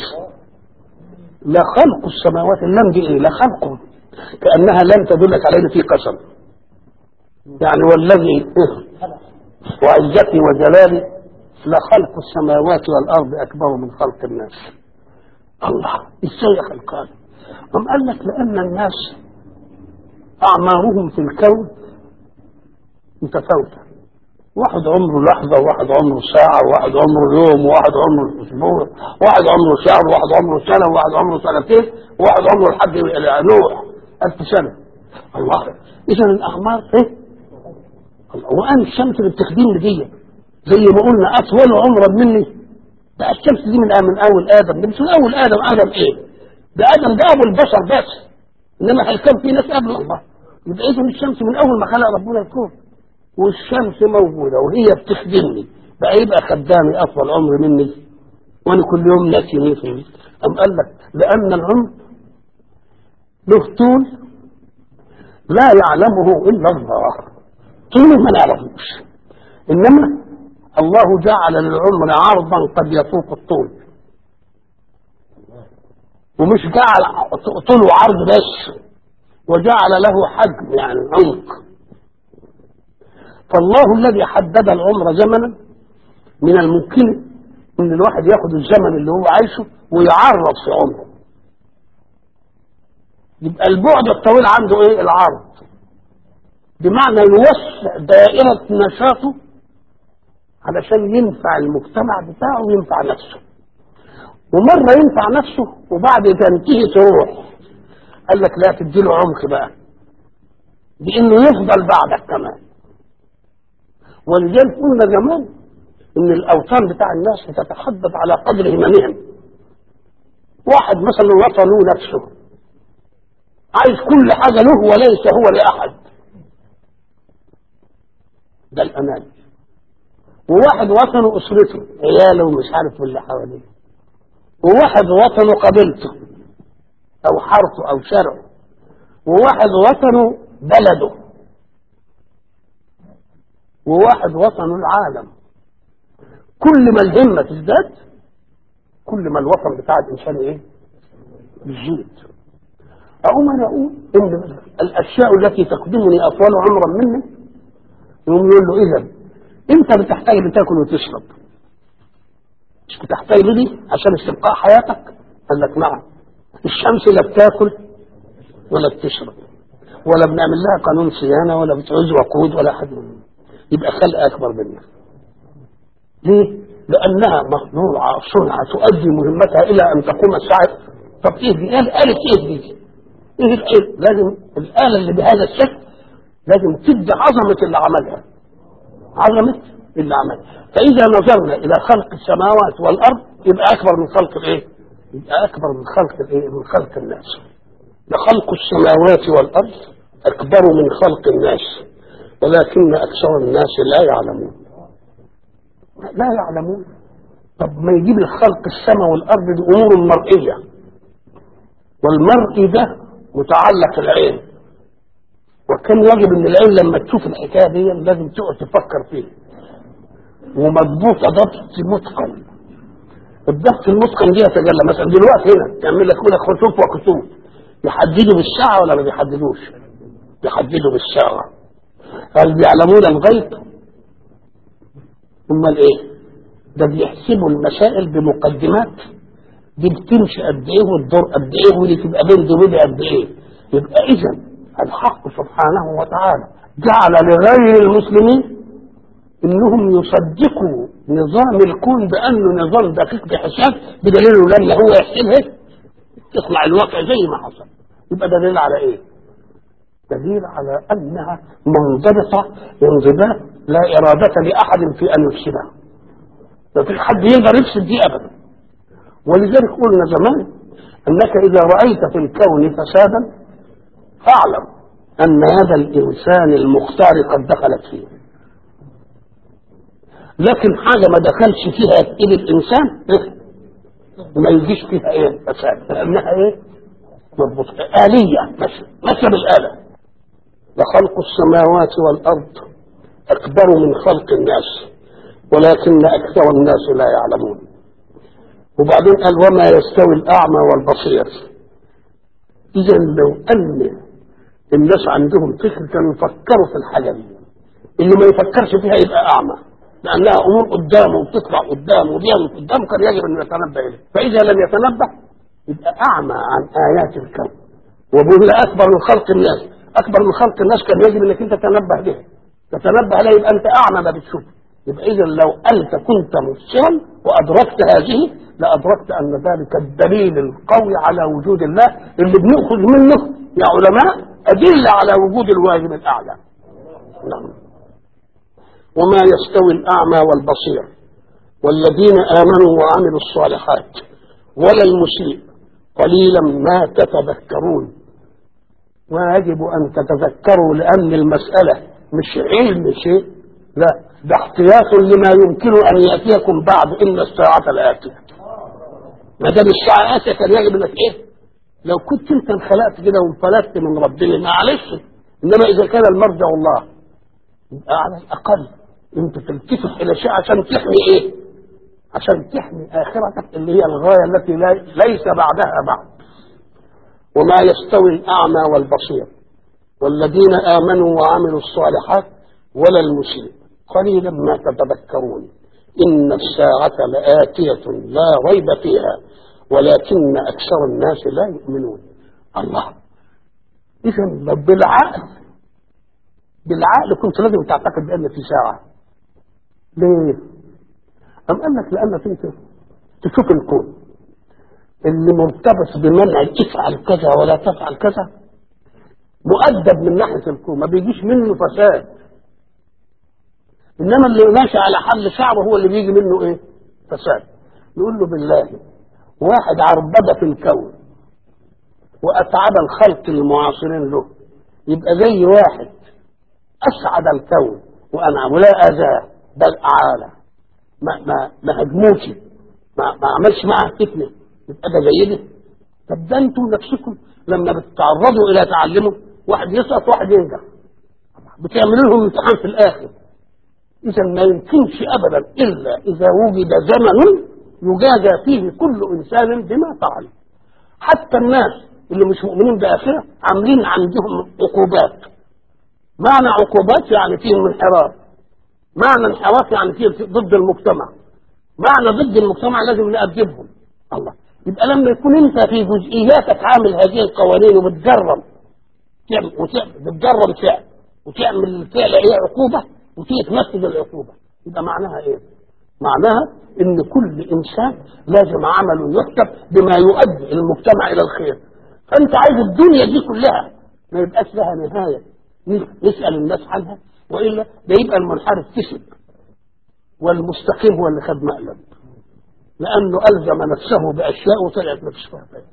لخلق السماوات اللام دي ايه لخلقه كأنها لم تدلك عليه في قسم يعني والذي وعزتي وجلالي لخلق السماوات والأرض أكبر من خلق الناس. الله ازاي خلقان؟ أم قال لك لأن الناس أعمارهم في الكون متفاوتة. واحد عمره لحظة وواحد عمره ساعة وواحد عمره يوم وواحد عمره أسبوع وواحد عمره شهر وواحد عمره سنة وواحد عمره سنتين وواحد عمره لحد نوح ألف سنة. الله إذا الأعمار إيه؟ وأن الشمس بالتخديم دي زي ما قلنا أطول عمرا مني ده الشمس دي من من أول آدم ده مش من أول آدم آدم إيه ده آدم ده أبو البشر بس إنما هل كان في ناس قبل الله يبقى إذن الشمس من أول ما خلق ربنا الكون والشمس موجودة وهي بتخدمني بقى يبقى خدامي أطول عمر مني وأنا كل يوم ناسي ناسي. أم قال لك لأن العمر له طول لا يعلمه إلا الله طوله ما نعرفوش. إنما الله جعل للعمر عرضا قد يفوق الطول ومش جعل طوله عرض بس وجعل له حجم يعني عمق. فالله الذي حدد العمر زمنا من الممكن ان الواحد ياخد الزمن اللي هو عايشه ويعرض في عمره. يبقى البعد الطويل عنده ايه العرض بمعنى يوسع دائرة نشاطه علشان ينفع المجتمع بتاعه وينفع نفسه، ومرة ينفع نفسه وبعد تنتهي تروح. قال لك لا، تديله عمق بقى بانه يفضل بعدك كمان. ولذلك قلنا زمان ان الاوطان بتاع الناس بتتحدد على قدر هممهم. واحد مثلا وطنه نفسه عايز كل حاجة له وليس هو لأحد، ده الأمان. وواحد وطنه أسرته، عياله ومش عارف واللي حواليه. وواحد وطنه قبيلته أو حارته أو شرعه. وواحد وطنه بلده. وواحد وطنه العالم. كل ما الهمة تزداد كل ما الوطن بتاع الإنسان إيه؟ يزيد. أقوم أنا أقول إن الأشياء التي تقدمني أطول عمرا مني، يقوم يقول له إذا أنت بتحتاج لتاكل وتشرب، مش بتحتاج لي عشان استبقاء حياتك؟ قال لك نعم. الشمس لا بتاكل ولا بتشرب ولا بنعمل لها قانون صيانة ولا بتعوز وقود ولا حد منه. يبقى خلق أكبر منها. ليه؟ لأنها مصنوعة صنعة تؤدي مهمتها إلى أن تقوم الساعة. طب إيه دي؟ قال آلة إيه دي؟ إيه الآلة؟ لازم الآلة اللي بهذا الشكل لازم تدي عظمة اللي عملها، عظمة اللي عملها. فإذا نظرنا إلى خلق السماوات والأرض يبقى أكبر من خلق الإيه؟ يبقى أكبر من خلق الإيه؟ من خلق الناس. لخلق السماوات والأرض أكبر من خلق الناس، ولكن أكثر الناس لا يعلمون. لا يعلمون. طب ما يجيب الخلق السماء والأرض دي أمور مرئية، والمرئي ده متعلق العين، وكان يجب ان العين لما تشوف الحكايه دي لازم تقعد تفكر فيها ومضبوطه ضبط متقن. الضبط المتقن دي يتجلى مثلا دلوقتي هنا يعمل لك يقول لك خطوط وخطوط، يحددوا بالساعه ولا ما بيحددوش؟ يحددوا بالساعه. هل بيعلمون الغيب؟ امال ايه؟ ده بيحسبوا المسائل بمقدمات، دي بتمشي قد ايه والدور قد ايه ودي تبقى بين دول قد ايه. يبقى اذا الحق سبحانه وتعالى جعل لغير المسلمين انهم يصدقوا نظام الكون بانه نظام دقيق بحساب، بدليل لما هو يحسبه يطلع الواقع زي ما حصل. يبقى دليل على ايه؟ دليل على انها منضبطه انضباط لا اراده لاحد في ان يفسدها. ما فيش حد يقدر يفسد دي ابدا. ولذلك قلنا زمان انك اذا رايت في الكون فسادا فاعلم ان هذا الانسان المختار قد دخلت فيه. لكن حاجه ما دخلش فيها ايد الانسان ما يجيش فيها ايه فساد، لانها ايه مربوطه آلية. مثل مثل الآلة. لخلق السماوات والارض اكبر من خلق الناس ولكن اكثر الناس لا يعلمون. وبعدين قال وما يستوي الاعمى والبصير. اذا لو ان الناس عندهم فكر كانوا يفكروا في الحاجه دي، اللي ما يفكرش فيها يبقى اعمى، لانها امور قدامه وبتطلع قدامه وبيعمل قدامه كان يجب ان يتنبه اليه. فاذا لم يتنبه يبقى اعمى عن ايات الكون. وبيقول اكبر من خلق الناس، اكبر من خلق الناس كان يجب انك انت تتنبه به، تتنبه عليه يبقى انت اعمى ما بتشوف. يبقى اذا لو انت كنت مبصرا وادركت هذه لادركت ان ذلك الدليل القوي على وجود الله اللي بناخذ منه يا علماء ادله على وجود الواجب الاعلى. نعم. وما يستوي الاعمى والبصير والذين امنوا وعملوا الصالحات ولا المسيء قليلا ما تتذكرون. ويجب ان تتذكروا لان المساله مش علم شيء، لا ده احتياط لما يمكن ان ياتيكم بعد ان الساعه لاتيه. ما دام الساعه اتيه كان يجب انك ايه؟ لو كنت انت انخلقت كده وانفلتت من ربنا معلش، انما اذا كان المرجع الله يبقى على الاقل انت تلتفت الى شيء عشان تحمي ايه؟ عشان تحمي اخرتك اللي هي الغايه التي لا ليس بعدها بعد. وما يستوي الاعمى والبصير والذين امنوا وعملوا الصالحات ولا المسيء قليلا ما تتذكرون. ان الساعه لاتيه لا ريب فيها ولكن اكثر الناس لا يؤمنون. الله. اذا بالعقل بالعقل كنت لازم تعتقد بان في ساعه. ليه؟ أم قال لك لأنك أنت تشوف الكون اللي مرتبط بمنع افعل كذا ولا تفعل كذا مؤدب من ناحية الكون، ما بيجيش منه فساد. إنما اللي ماشي على حل شعبه هو اللي بيجي منه إيه؟ فساد. نقول له بالله واحد عربدة في الكون وأسعد الخلق المعاصرين له يبقى زي واحد أسعد الكون وأنعم ولا أذاه بل أعالى، ما ما ما هجموش، ما ما عملش معها فتنة، يبقى ده جيده. طب ده انتم نفسكم لما بتتعرضوا إلى تعلمه واحد يسقط واحد ينجح، بتعملوا لهم امتحان في الآخر. إذا ما يمكنش أبدا إلا إذا وجد زمن يجازى فيه كل إنسان بما فعل. حتى الناس اللي مش مؤمنين بآخرة عاملين عندهم عقوبات. معنى عقوبات يعني فيهم انحراف، معنى انحراف يعني فيه ضد المجتمع، معنى ضد المجتمع لازم نأدبهم. الله، يبقى لما يكون انت في جزئياتك عامل هذه القوانين وبتجرم تعمل وتعمل بتجرم فعل وتعمل الفعل ايه عقوبة وتيجي تنفذ العقوبة، يبقى معناها ايه؟ معناها ان كل انسان لازم عمله يحسب بما يؤدي المجتمع الى الخير. فانت عايز الدنيا دي كلها ما يبقاش لها نهاية نسأل الناس عنها، وإلا ده يبقى المنحرف كسب والمستقيم هو اللي خد مقلب، لأنه ألزم نفسه بأشياء وطلعت مفيش فيها فايدة.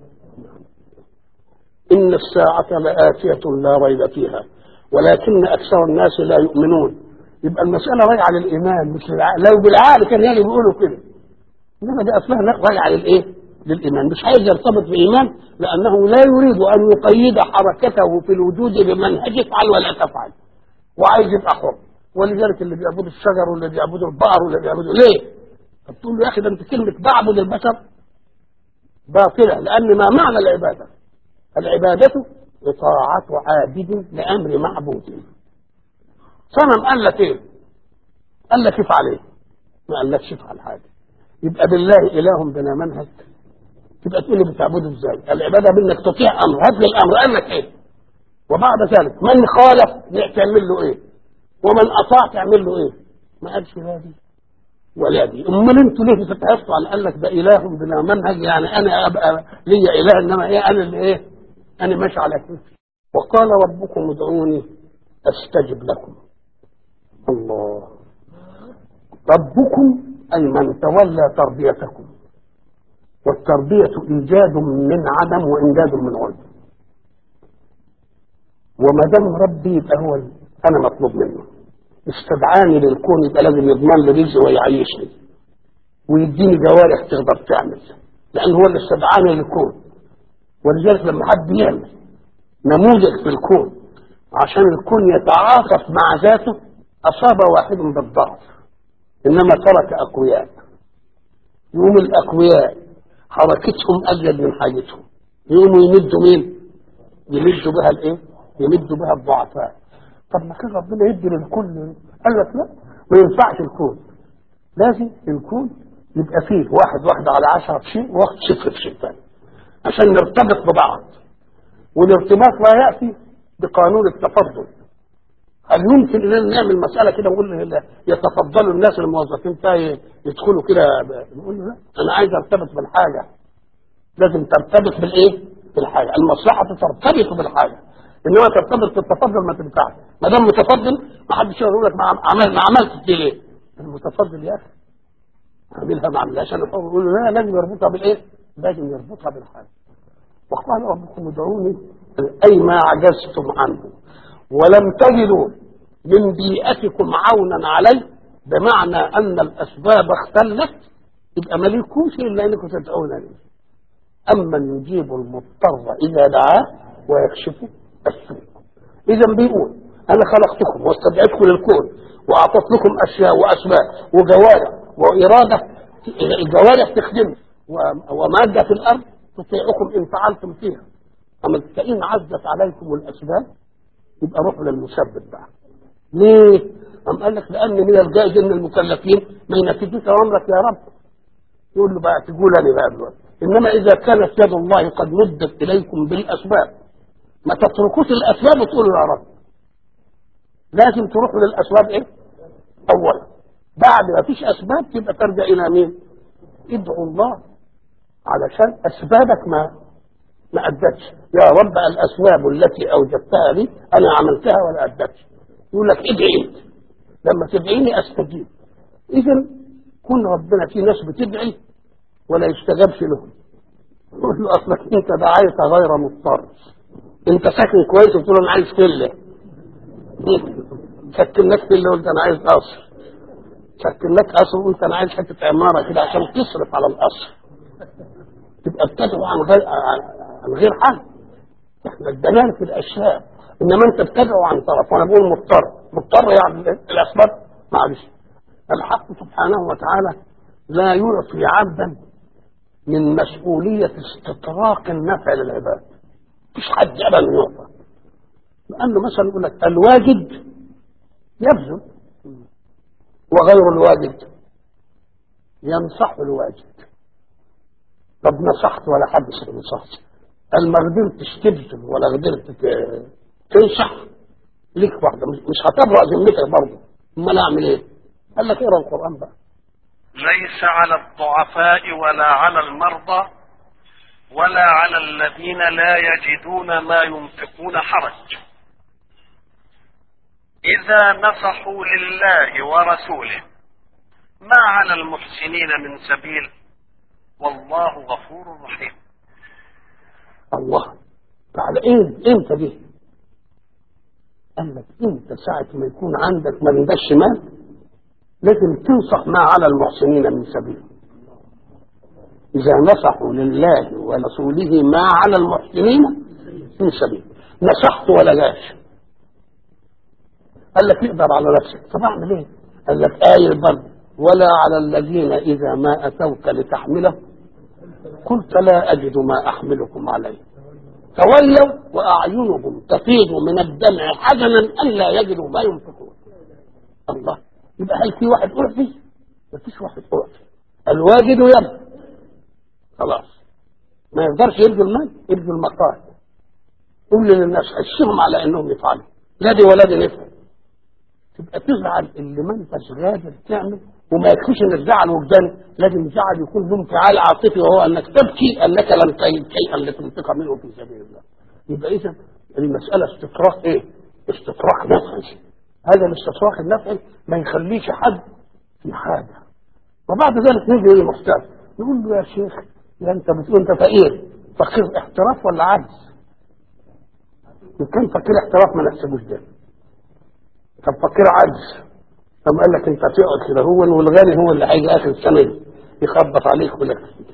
إن الساعة لآتية لا ريب فيها ولكن أكثر الناس لا يؤمنون. يبقى المسألة راجعة للإيمان مش للعقل. لو بالعقل كان يعني بيقولوا كده، إنما دي أصلها راجعة للإيه؟ للإيمان. مش عايز يرتبط بإيمان لأنه لا يريد أن يقيد حركته في الوجود بمنهج افعل ولا تفعل، وعايز يبقى حر. ولذلك اللي بيعبدوا الشجر واللي بيعبدوا البقر واللي بيعبدوا ليه؟ تقول له يا أخي ده أنت كلمة بعبد البشر باطلة، لأن ما معنى العبادة؟ العبادة إطاعة عابد لأمر معبود. صنم قال لك إيه؟ قال لك افعل إيه؟ ما قال لكش افعل حاجة. يبقى بالله إله بلا منهج تبقى تقول لي بتعبده ازاي؟ العبادة بانك تطيع امر، هات لي الامر قال لك ايه؟ وبعد ذلك من خالف تعمل له ايه؟ ومن اطاع تعمل له ايه؟ ما قالش لا دي ولا دي. امال انتوا ليه بتتحفظوا على قال لك ده اله بلا منهج؟ يعني انا ابقى ليا اله انما ايه انا اللي ايه؟ انا ماشي على كده. وقال ربكم ادعوني استجب لكم. الله، ربكم اي من تولى تربيتكم، والتربية إيجاد من عدم وإنجاد من علم. وما دام ربي يبقى هو أنا مطلوب منه، استدعاني للكون يبقى لازم يضمن لي رزق ويعيشني ويديني جوارح تقدر تعمل، لأن هو اللي استدعاني للكون. ولذلك لما حد يعمل نموذج في الكون عشان الكون يتعاطف مع ذاته أصاب واحد بالضعف، إنما ترك أقوياء. يوم الأقوياء حركتهم أجل من حاجتهم، يقوموا يمدوا مين؟ يمدوا بها الايه؟ يمدوا بها الضعفاء. طب ما كان ربنا يدي للكل؟ قال لك لا، ما ينفعش الكون، لازم الكون يبقى فيه واحد واحد على عشرة في شيء وواحد صفر في شيء ثاني عشان نرتبط ببعض. والارتباط لا يأتي بقانون التفضل. هل يمكن ان نعمل مسألة كده ونقول يتفضلوا الناس الموظفين فيها يدخلوا كده؟ نقول له لا، انا عايز ارتبط بالحاجة. لازم ترتبط بالايه؟ بالحاجة. المصلحة ترتبط بالحاجة، انما ترتبط بالتفضل ما تنفعش. ما دام متفضل ما حدش يقول لك ما عمل ما عملتش دي ليه؟ المتفضل يا اخي اعملها ما عملهاش انا يقول له لا، لازم يربطها بالايه؟ لازم يربطها بالحاجة. وقال ربكم ادعوني اي ما عجزتم عنه ولم تجدوا من بيئتكم عونا عليه، بمعنى ان الاسباب اختلت، يبقى ما ليكوش الا انكم تدعونني. اما يجيب المضطر اذا دعاه ويكشف السوء. اذا بيقول انا خلقتكم واستدعيتكم للكون واعطيت لكم اشياء واسباب وجوارح واراده، الجوارح تخدم وماده في الارض تطيعكم ان فعلتم فيها. اما فان عزت عليكم الاسباب يبقى روحوا للمسبب بقى. ليه؟ أم قال لك لأن من الجائز إن المكلفين ما ينفذوش أمرك يا رب، يقول له بقى تقولني بقى دلوقتي. إنما إذا كانت يد الله قد مدت إليكم بالأسباب ما تتركوش الأسباب وتقولوا يا رب. لازم تروحوا للأسباب إيه؟ أولا. بعد ما فيش اسباب تبقى ترجع الى مين؟ ادعو الله، علشان اسبابك ما ما ادتش. يا رب الاسباب التي اوجدتها لي انا عملتها ولا ادتش. يقول لك ادعي، لما تدعيني استجيب. اذا كن ربنا في ناس بتدعي ولا يستجابش لهم، يقول له اصلك انت دعيت غير مضطر، انت ساكن كويس وتقول انا عايز فيلا، سكن لك فيلا وانت انا عايز قصر، سكن لك قصر وانت انا عايز حته عماره كده عشان تصرف على القصر، تبقى بتدعو عن غير عن غير حل. احنا الدلال في الاشياء، انما انت بتدعو عن طرف. وانا بقول مضطر، مضطر يعني الاسباب معلش. الحق سبحانه وتعالى لا يعطي عبدا من مسؤوليه استطراق النفع للعباد، مفيش حد ابدا يعطى. لانه مثلا يقول لك الواجد يبذل وغير الواجد ينصح الواجد. طب نصحت ولا حد نصحت؟ قال ما قدرتش تبذل ولا قدرت تنصح ليك واحده مش هتبرأ ذمتك برضه. امال اعمل ايه؟ قال لك اقرا القران بقى. ليس على الضعفاء ولا على المرضى ولا على الذين لا يجدون ما ينفقون حرج إذا نصحوا لله ورسوله ما على المحسنين من سبيل والله غفور رحيم. الله تعالى ايه امتى دي؟ قال لك انت ساعة ما يكون عندك ما عندكش مال لازم تنصح ما على المحسنين من سبيل. إذا نصحوا لله ورسوله ما على المحسنين من سبيل. نصحت ولا جاش، قال لك اقدر على نفسك. طب اعمل ايه؟ قال لك آية البر ولا على الذين إذا ما أتوك لتحمله قلت لا أجد ما أحملكم عليه تولوا وأعينهم تفيض من الدمع حزنا ألا يجدوا ما ينفقون. الله، يبقى هل في واحد أعطي؟ ما فيش واحد أعطي. الواجد يبقى خلاص ما يقدرش يبذل المال، يبذل المقال. قول للناس حشهم على انهم يفعلوا لا دي ولا دي نفعل. تبقى تزعل اللي ما انتش قادر تعمل، وما يكفيش ان الزعل وجدان، لازم زعل يكون له انفعال عاطفي وهو انك تبكي انك لم تجد شيئا لتنفق منه في سبيل الله. يبقى اذا المساله استطراق ايه؟ استطراق نفعي. هذا الاستطراق النفعي ما يخليش حد في حاجه. وبعد ذلك نيجي للمحتاج نقول له يا شيخ لا انت بتقول انت فقير، فقير احتراف ولا عجز؟ ان كان فقير احتراف ما نحسبوش ده. طب فقير عجز، طب قال لك انت تقعد كده هو والغني هو اللي هيجي اخر السنه يخبط عليك ولا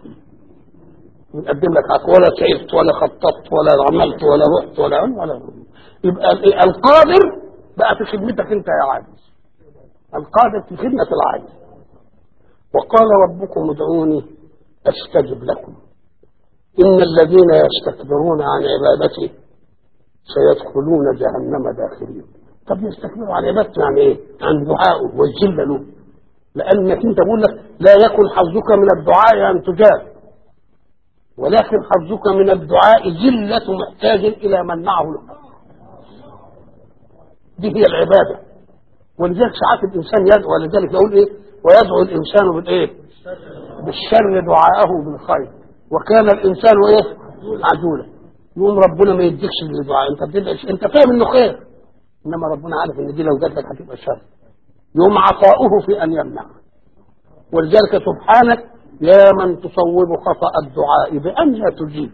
يقدم لك عقد ولا تعبت ولا خططت ولا عملت ولا رحت ولا ولا يبقى القادر بقى في خدمتك انت يا عاجز. القادر في خدمه العاجز. وقال ربكم ادعوني استجب لكم ان الذين يستكبرون عن عبادتي سيدخلون جهنم داخلين. طب يستكبروا عن عبادته يعني ايه؟ عن دعائه والجلة له. لانك انت بقول لك لا يكن حظك من الدعاء ان تجاب، ولكن حظك من الدعاء جلة محتاج الى من معه الحق. دي هي العبادة. ولذلك ساعات الانسان يدعو، ولذلك يقول ايه؟ ويدعو الانسان بالايه؟ بالشر دعاءه بالخير وكان الانسان ايه؟ عجولا. يقوم ربنا ما يديكش الدعاء، انت بتدعي انت فاهم انه خير، انما ربنا عارف ان دي لو جات لك هتبقى شر. يوم عطاؤه في ان يمنع. ولذلك سبحانك يا من تصوب خطأ الدعاء بأن لا تجيب،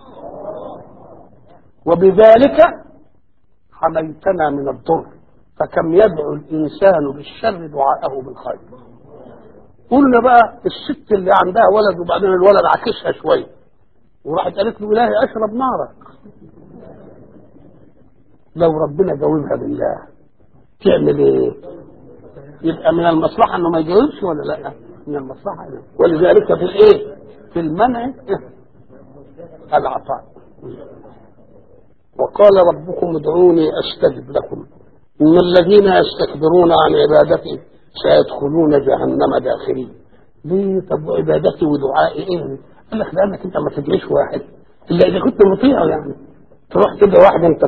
وبذلك حميتنا من الضر. فكم يدعو الانسان بالشر دعاءه بالخير. قلنا بقى الست اللي عندها ولد وبعدين الولد عكسها شويه وراحت قالت له الهي اشرب نارك. لو ربنا جاوبها بالله تعمل ايه؟ يبقى من المصلحه انه ما يجاوبش ولا لا؟ من المصلحه يعني. ولذلك في الايه؟ في المنع العطاء. وقال ربكم ادعوني استجب لكم ان الذين يستكبرون عن عبادتي سيدخلون جهنم داخلين. ليه؟ طب عبادتي ودعائي ايه؟ قال لك لانك انت ما تدعيش واحد الا اذا كنت مطيعه، يعني تروح تدعي واحد انت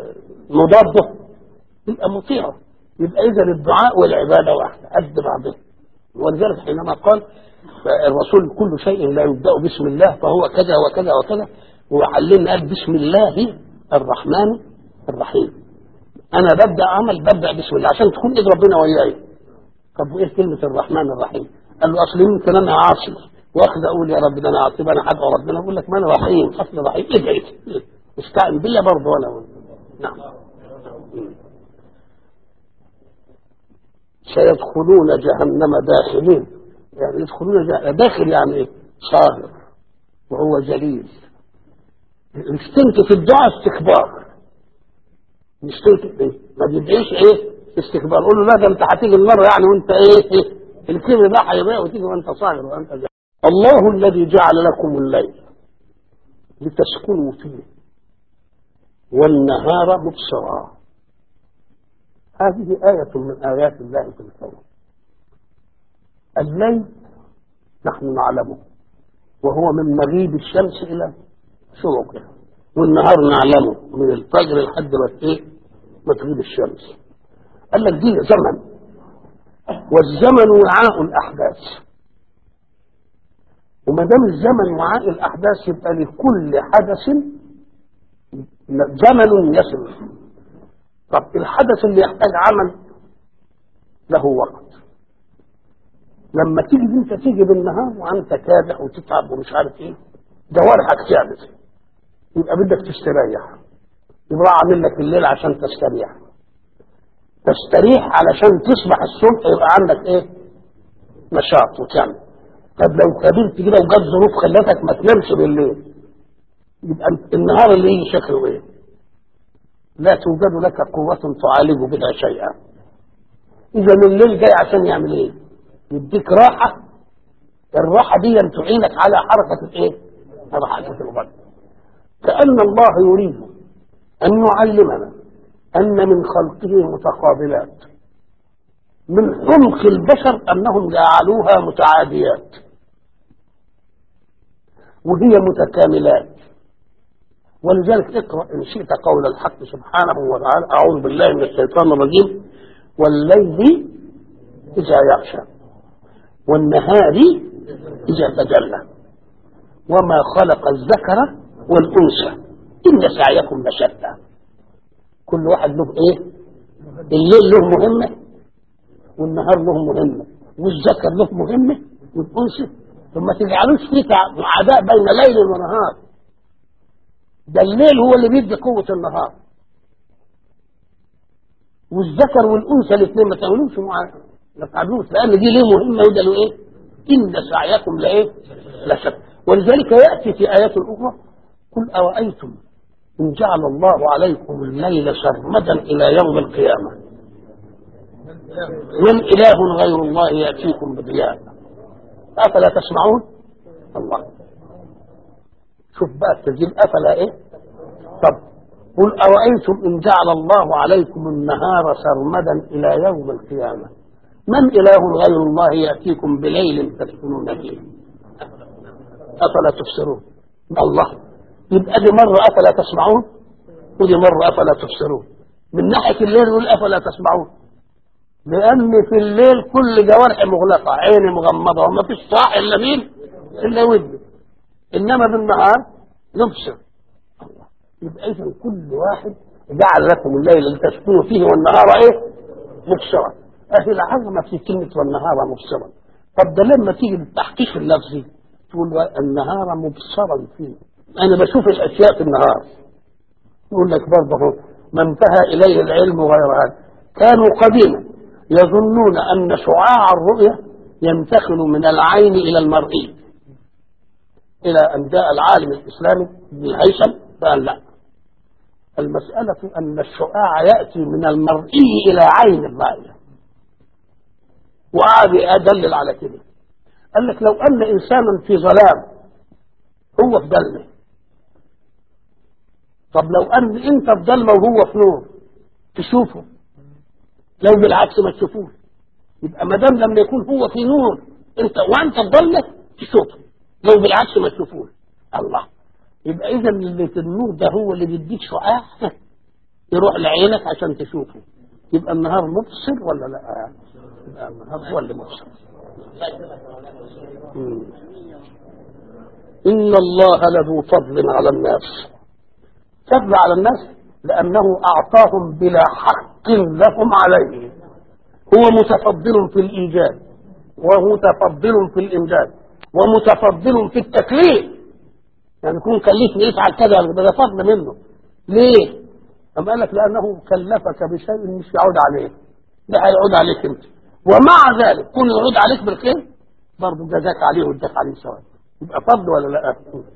مضاده يبقى مطيعه. يبقى اذا الدعاء والعباده واحده قد بعضهم. ولذلك حينما قال الرسول كل شيء لا يبدأ بسم الله فهو كذا وكذا وكذا، وعلمنا قال بسم الله الرحمن الرحيم. انا ببدأ عمل ببدأ بسم الله عشان تكون ايد ربنا وياي. طب وايه كلمة الرحمن الرحيم؟ قال له اصل يمكن انا عاصي واخد اقول يا رب ده انا عاصي انا حد ربنا اقول لك ما انا رحيم اصل رحيم ادعي استعن بالله برضه وانا نعم. سيدخلون جهنم داخلين، يعني يدخلون جهنم داخل يعني ايه؟ صاغر وهو جليل. مش تنك في الدعاء استكبار، مش تنك ايه؟ ما بيدعيش ايه؟ استكبار. قول له لا ده انت هتيجي النار يعني وانت ايه, إيه؟ الكبر ده هيبقى وتيجي وانت صاغر وانت جليل. الله الذي جعل لكم الليل لتسكنوا فيه والنهار مبصرا. هذه آية من آيات الله في الكون. الليل نحن نعلمه وهو من مغيب الشمس إلى شروقها، والنهار نعلمه من الفجر لحد ما ايه ما تغيب الشمس. قال لك دي زمن، والزمن وعاء الأحداث، وما دام الزمن وعاء الأحداث يبقى لكل حدث زمن يصل. طب الحدث اللي يحتاج عمل له وقت. لما تيجي انت تيجي بالنهار وانت كادح وتتعب ومش عارف ايه جوارحك تعبت، يبقى بدك تستريح، يبقى عامل لك الليل عشان تستريح تستريح علشان تصبح الصبح يبقى عندك ايه نشاط وتعمل. طب لو كبرت كده وجات ظروف خلتك ما تنامش بالليل يبقى النهار اللي يجي شكله ايه؟ لا توجد لك قوة تعالج بها شيئا. إذا الليل جاي عشان يعمل إيه؟ يديك راحة، الراحة دي تعينك على حركة الإيه؟ حركة الغد. كأن الله يريد أن يعلمنا أن من خلقه متقابلات، من حمق البشر أنهم جعلوها متعاديات وهي متكاملات. ولذلك اقرأ إن شئت قول الحق سبحانه وتعالى أعوذ بالله من الشيطان الرجيم والليل إذا يغشى والنهار إذا تجلى وما خلق الذكر والأنثى إن سعيكم لشتى. كل واحد له إيه؟ الليل له مهمة والنهار له مهمة والذكر له مهمة والأنثى، ثم تجعلوش فيه عداء بين ليل ونهار. ده الليل هو اللي بيدي قوة النهار، والذكر والأنثى الاثنين ما تعملوش مع ما تعملوش، لأن دي ليه مهمة وده له إيه؟ إن سعيكم لإيه؟ لشتى. ولذلك يأتي في آيات أخرى قل أرأيتم إن جعل الله عليكم الليل سرمدا إلى يوم القيامة من إله غير الله يأتيكم بضياء أفلا تسمعون؟ الله شوف بقى التسجيل أفلا إيه؟ طب قل أرأيتم إن جعل الله عليكم النهار سرمدا إلى يوم القيامة من إله غير الله يأتيكم بليل تسكنون فيه أفلا تبصرون؟ الله يبقى دي مرة أفلا تسمعون ودي مرة أفلا تبصرون. من ناحية الليل يقول أفلا تسمعون لأن في الليل كل جوارح مغلقة، عيني مغمضة وما فيش صاح إلا مين؟ إلا ودني. إنما بالنهار نبصر. يبقى إذن كل واحد جعل لكم الليل لتسكنوا فيه والنهار إيه؟ مبصرا. أهل العظمة في كلمة والنهار مبصرا. طب ده لما تيجي بالتحقيق اللفظي تقول النهار مبصرا فيه، أنا بشوف الأشياء في النهار. يقول لك برضه ما انتهى إليه العلم غير هذا. كانوا قديما يظنون أن شعاع الرؤية ينتقل من العين إلى المرئي، إلى أن جاء العالم الإسلامي ابن الهيثم قال لا، المسألة أن الشعاع يأتي من المرئي إلى عين الرائية، وقعد يدلل على كده. قال لك لو أن إنسانا في ظلام هو في ظلمه، طب لو أن أنت في ظلمه وهو في نور تشوفه، لو بالعكس ما تشوفوش. يبقى ما دام لما يكون هو في نور أنت وأنت في ظلمه تشوفه، لو بالعكس ما تشوفوش. الله يبقى إذا اللي في النور ده هو اللي بيديك شعاع يروح لعينك عشان تشوفه. يبقى النهار مبصر ولا لا؟ يبقى النهار هو اللي مبصر. إن الله لذو فضل على الناس. فضل على الناس لأنه أعطاهم بلا حق لهم عليه. هو متفضل في الإيجاد ومتفضل في الإمداد ومتفضل في التكليف. يعني يكون كلفني يفعل كذا ده فضل منه. ليه؟ أما قال لك لأنه كلفك بشيء مش يعود عليه، ده هيعود عليك انت، ومع ذلك كون يعود عليك بالخير برضه جزاك عليه واداك عليه سواء. يبقى فضل ولا لا؟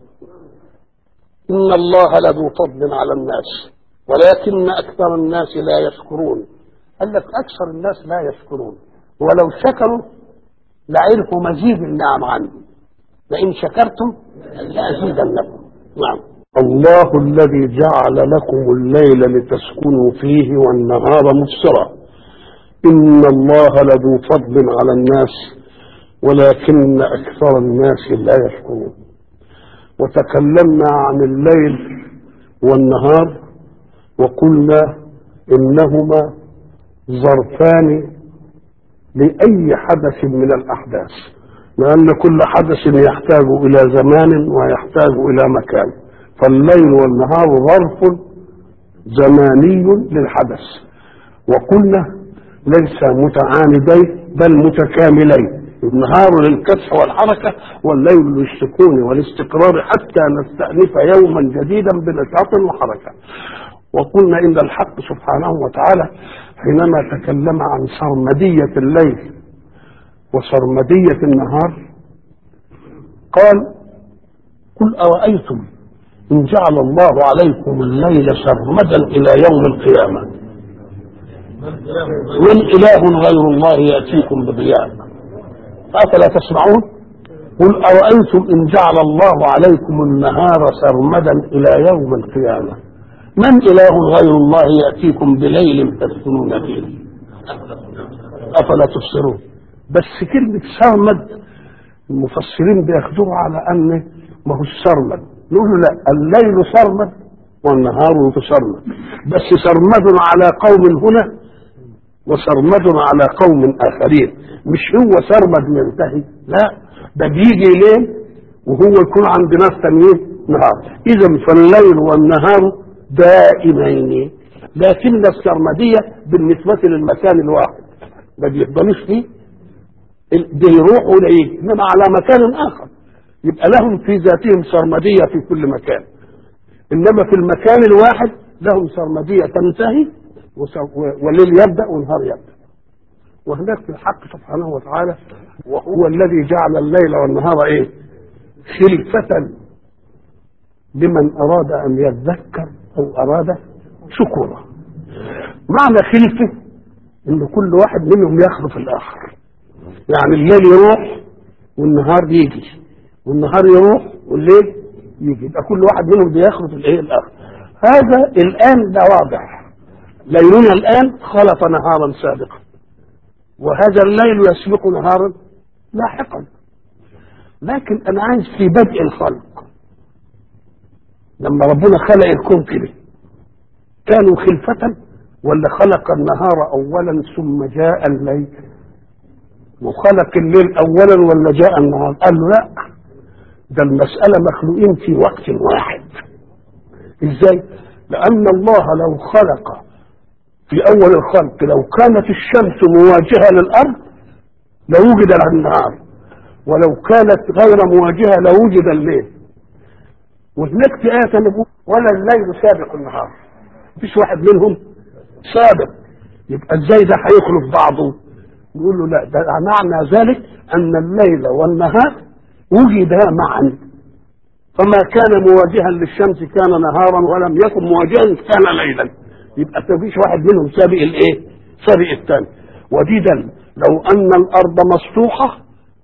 إن الله لذو فضل على الناس ولكن أكثر الناس لا يشكرون. قال لك أكثر الناس لا يشكرون، ولو شكروا لعرفوا مزيد النعم عنه. لئن شكرتم لأزيدنكم. نعم. الله الذي جعل لكم الليل لتسكنوا فيه والنهار مبصرا إن الله لذو فضل على الناس ولكن أكثر الناس لا يشكرون. وتكلمنا عن الليل والنهار وقلنا إنهما ظرفان لأي حدث من الأحداث، لأن كل حدث يحتاج إلى زمان ويحتاج إلى مكان، فالليل والنهار ظرف زماني للحدث. وقلنا ليس متعاندين بل متكاملين، النهار للكسح والحركة والليل للسكون والاستقرار حتى نستأنف يوما جديدا بنشاط وحركة. وقلنا إن الحق سبحانه وتعالى حينما تكلم عن سرمدية الليل وسرمدية النهار قال قل أرأيتم إن جعل الله عليكم الليل سرمدا إلى يوم القيامة من إله غير الله يأتيكم بضياء أفلا تسمعون. قل أرأيتم إن جعل الله عليكم النهار سرمدا إلى يوم القيامة من إله غير الله يأتيكم بليل تسكنون فيه أفلا تبصرون. بس كلمة سرمد المفسرين بياخدوها على أنه ما هو السرمد، نقول له لا، الليل سرمد والنهار سرمد، بس سرمد على قوم هنا وسرمد على قوم آخرين، مش هو سرمد منتهي، لا ده بيجي ليل وهو يكون عند ناس تانيين نهار. إذا فالليل والنهار دائمين، لكن السرمدية بالنسبة للمكان الواحد ما بيفضلوش فيه، ده يروح ولا يجي، انما على مكان آخر يبقى لهم في ذاتهم سرمدية في كل مكان، إنما في المكان الواحد لهم سرمدية تنتهي والليل يبدأ والنهار يبدأ. وهناك في الحق سبحانه وتعالى وهو الذي جعل الليل والنهار ايه خلفة لمن أراد أن يذكر أو أراد شكورا. معنى خلفة إن كل واحد منهم يخلف الآخر، يعني الليل يروح والنهار يجي والنهار يروح والليل يجي، يبقى كل واحد منهم بيخلف الايه الآخر. هذا الآن ده واضح، ليلنا الآن خلف نهارا سابقا وهذا الليل يسبق نهارا لاحقا. لكن أنا عايز في بدء الخلق لما ربنا خلق الكون كده كانوا خلفة ولا خلق النهار أولا ثم جاء الليل وخلق الليل أولا ولا جاء النهار؟ قال له لا، ده المسألة مخلوقين في وقت واحد. إزاي؟ لأن الله لو خلق في أول الخلق لو كانت الشمس مواجهة للأرض لوجد النهار، ولو كانت غير مواجهة لوجد الليل. وهناك في آية نقول ولا الليل سابق النهار، مفيش واحد منهم سابق، يبقى ازاي ده هيخلف بعضه؟ نقول له لا، ده معنى ذلك أن الليل والنهار وجدا معا، فما كان مواجها للشمس كان نهارا ولم يكن مواجها كان ليلا، يبقى مفيش واحد منهم سابق الايه؟ سابق الثاني. وديدا لو أن الأرض مسطوحة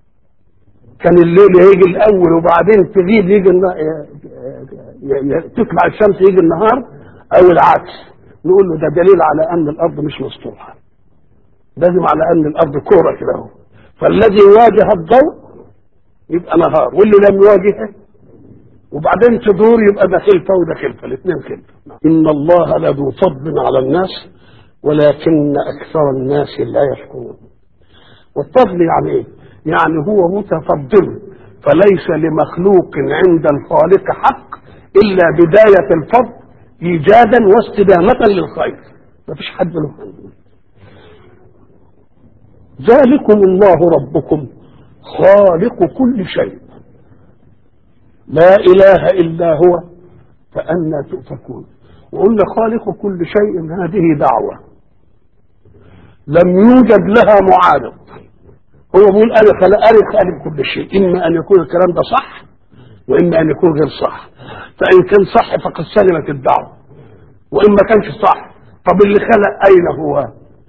كان الليل يجي الأول وبعدين تغيب يجي تطلع الشمس يجي النهار أو العكس، نقول له ده دليل على أن الأرض مش مسطوحة، لازم على أن الأرض كورة كده اهو، فالذي واجه الضوء يبقى نهار واللي لم يواجهه وبعدين تدور يبقى ده خلفة وده خلفة، الاثنين خلفة. إن الله لذو فضل على الناس ولكن أكثر الناس لا يشكرون. والفضل يعني إيه؟ يعني هو متفضل، فليس لمخلوق عند الخالق حق إلا بداية الفضل إيجادا واستدامة للخير، ما فيش حد له. ذلكم الله ربكم خالق كل شيء لا إله إلا هو فأنى تؤفكون. وقلنا خالق كل شيء هذه دعوة لم يوجد لها معارض. هو بيقول أنا خالق خالق كل شيء، إما أن يكون الكلام ده صح وإما أن يكون غير صح. فإن كان صح فقد سلمت الدعوة، وإن ما كانش صح طب اللي خلق أين هو؟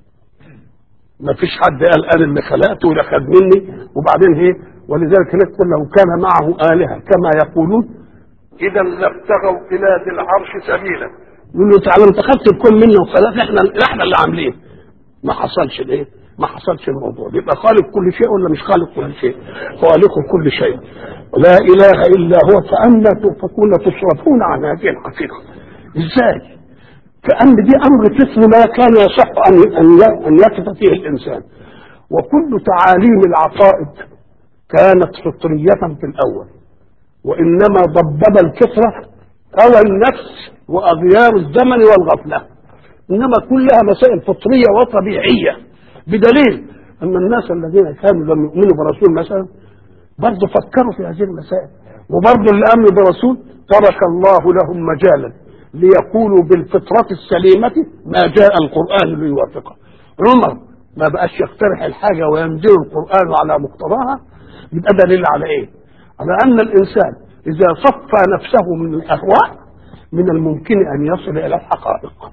ما فيش حد قال أنا اللي خلقته ولا خد مني. وبعدين هي ولذلك نقول لو كان معه آلهة كما يقولون إذا لابتغوا إلى ذي العرش سبيلا. يقول له تعالى انت خدت الكل منه وخلاص احنا احنا اللي عاملين. ما حصلش الايه؟ ما حصلش الموضوع. يبقى خالق كل شيء ولا مش خالق كل شيء؟ خالق كل شيء لا اله الا هو فأنى تؤفكون تصرفون عن هذه الحقيقه. ازاي؟ كأن دي امر طفل ما كان يصح ان ان يقف فيه الانسان. وكل تعاليم العقائد كانت فطريه في الاول، وانما ضبب الكثره هوى النفس واغيار الزمن والغفله. انما كلها مسائل فطريه وطبيعيه، بدليل ان الناس الذين كانوا لم يؤمنوا برسول مثلا برضه فكروا في هذه المسائل، وبرضه اللي امنوا برسول ترك الله لهم مجالا ليقولوا بالفطره السليمه ما جاء القران ليوافقه. عمر ما بقاش يقترح الحاجه وينزل القران على مقتضاها، يبقى دليل على ايه؟ على ان الانسان اذا صفى نفسه من الاهواء من الممكن ان يصل الى الحقائق،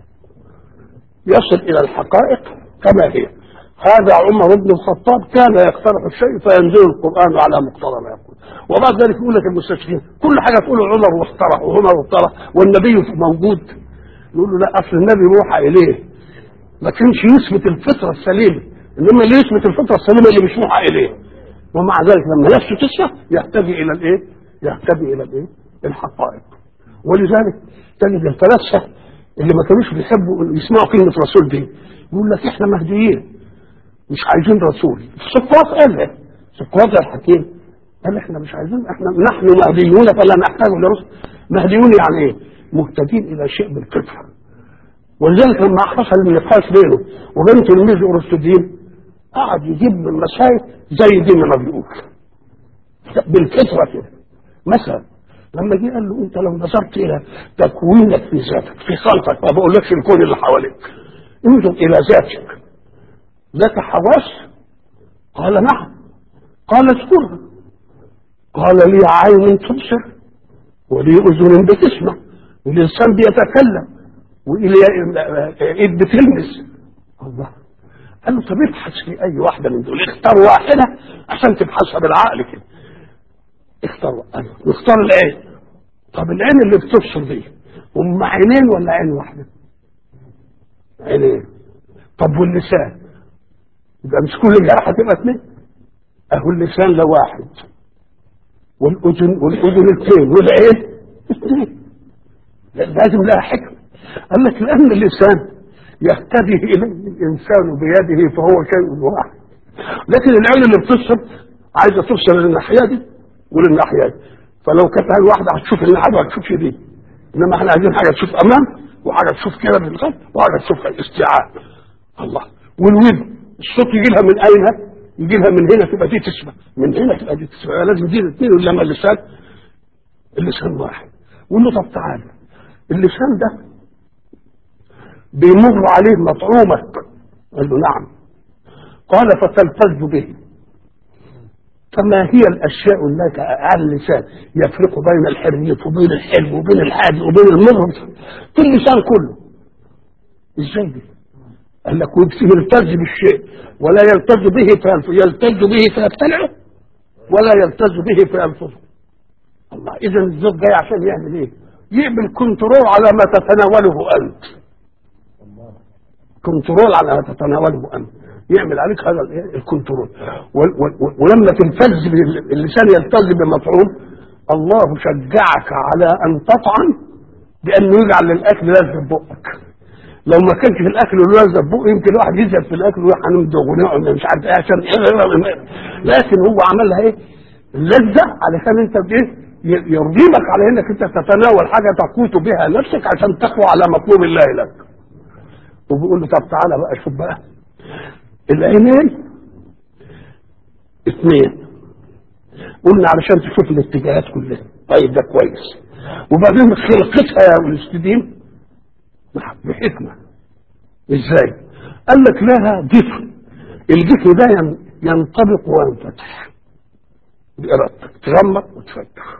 يصل الى الحقائق كما هي. هذا عمر بن الخطاب كان يقترح الشيء فينزل القران على مقتضى ما يقول. وبعد ذلك يقول لك المستشرقين كل حاجه تقول عمر واخترع وعمر واخترع والنبي موجود. يقول له لا، اصل النبي موحى اليه ما كانش يثبت الفطره السليمه، انما اللي يثبت الفطره السليمه اللي مش موحى اليه. ومع ذلك لما نفسه تسرح يهتدي الى الايه؟ يهتدي الى الايه؟ الحقائق. ولذلك تجد الفلاسفه اللي ما كانوش بيحبوا يسمعوا كلمه رسول دي يقول لك احنا مهديين مش عايزين رسول. سقراط قال ايه؟ سقراط الحكيم قال احنا مش عايزين، احنا نحن مهديون فلا نحتاج لرسل. مهديون يعني ايه؟ مهتدين الى شيء بالفطره. ولذلك لما حصل النقاش بينه وبين تلميذه ارسطو قعد يجيب من مسائل زي دي ما بيقول بالفطره كده. مثلا لما جه قال له انت لو نظرت الى تكوينك في ذاتك في خلقك، ما بقولكش الكون اللي حواليك، انظر الى ذاتك، لك حواس؟ قال نعم. قال اذكرها. قال لي عين تبصر ولي اذن بتسمع ولسان بيتكلم والى ايد بتلمس. الله قال له طب ابحث في اي واحده من دول، اختار واحده عشان تبحثها بالعقل كده. اختار واحده، اختار العين. طب العين اللي بتبصر دي هم عينين ولا عين واحده؟ عينين. طب واللسان؟ يبقى مش كل جرح هتبقى اثنين؟ اهو اللسان لواحد والاذن والاذن اثنين والعين اثنين. لازم لها حكمه. قال لك لان اللسان يهتدي اليه الانسان بيده فهو شيء واحد، لكن العين اللي بتبصر عايزه تبصر للناحيه دي وللناحيه دي، فلو كانت هاي واحده هتشوف الناحيه دي وهتشوفش دي. انما احنا عايزين حاجه تشوف امام وحاجه تشوف كده من الخلف وحاجه تشوف استيعاب. الله. والودن الصوت يجي لها من اين؟ يجي لها من هنا تبقى دي تسمع، من هنا تبقى دي تسمع. لازم دي الاثنين. لما اللسان اللسان واحد. وقول له طب تعالى اللسان ده بيمر عليه مطعومك. قال له نعم. قال فتلتز به. فما هي الاشياء التي على اللسان يفرق بين الحريف وبين الحلو وبين الحادي وبين المر في اللسان كله؟ ازاي دي؟ قال لك يلتز بالشيء ولا يلتز به فيلفظ، يلتز به فيبتلعه ولا يلتز به فيلفظه. الله. اذا الزوج جاي عشان يعمل ايه؟ يعمل كنترول على ما تتناوله انت. كنترول على ما تتناوله انت، يعمل عليك هذا الكنترول. ولما تلتز اللسان يلتز بمطعوم، الله شجعك على ان تطعن بانه يجعل للاكل لازم بقك. لو ما كانش في الاكل واللذة بقه يمكن الواحد يزهد في الاكل ويروح هنمضغ ونقعد مش عارف ايه عشان ايه، لكن هو عملها ايه؟ اللذة علشان انت بايه؟ يرغبك على انك انت تتناول حاجه تقوت بها نفسك عشان تقوى على مطلوب الله لك. وبيقول له طب تعالى بقى شوف بقى العينين اثنين قلنا علشان تشوف الاتجاهات كلها، طيب ده كويس. وبعدين خلقتها يا الاستديم بحكمه. ازاي؟ قال لك لها جفن، الجفن ده ينطبق وينفتح بإرادتك، تغمض وتفتح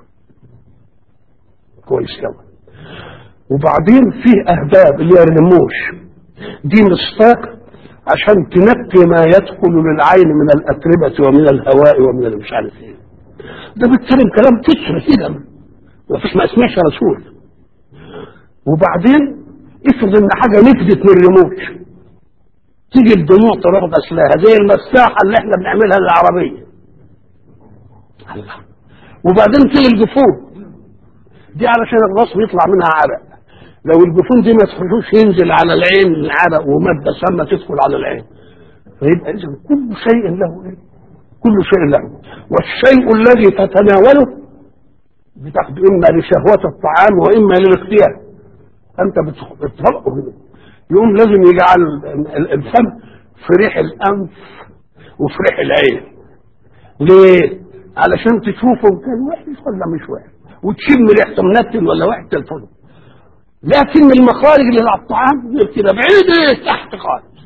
كويس قوي. وبعدين فيه اهداب اللي هي الرموش دي مصفاق عشان تنقي ما يدخل للعين من الاتربه ومن الهواء ومن المش عارف ايه. ده بيتكلم كلام كسر كده ما فيش ما اسمعش رسول. وبعدين افرض ان حاجه نفدت من الرموش تيجي الدموع تروح غسلاها زي المساحه اللي احنا بنعملها للعربيه. الله. وبعدين تيجي الجفون دي علشان الراس يطلع منها عرق، لو الجفون دي ما تخرجوش ينزل على العين العرق وماده سامه تدخل على العين. فيبقى اذا كل شيء له ايه؟ كل شيء له. والشيء الذي تتناوله بتاخد اما لشهوه الطعام واما للاختيار، انت بتطلقه هنا يقوم لازم يجعل الفم في ريح الانف وفي ريح العين. ليه؟ علشان تشوفه كان وحش ولا مش وحش، وتشم ريحته منتن ولا وحش الفم. لكن المخارج اللي على الطعام كده بعيد تحت خالص.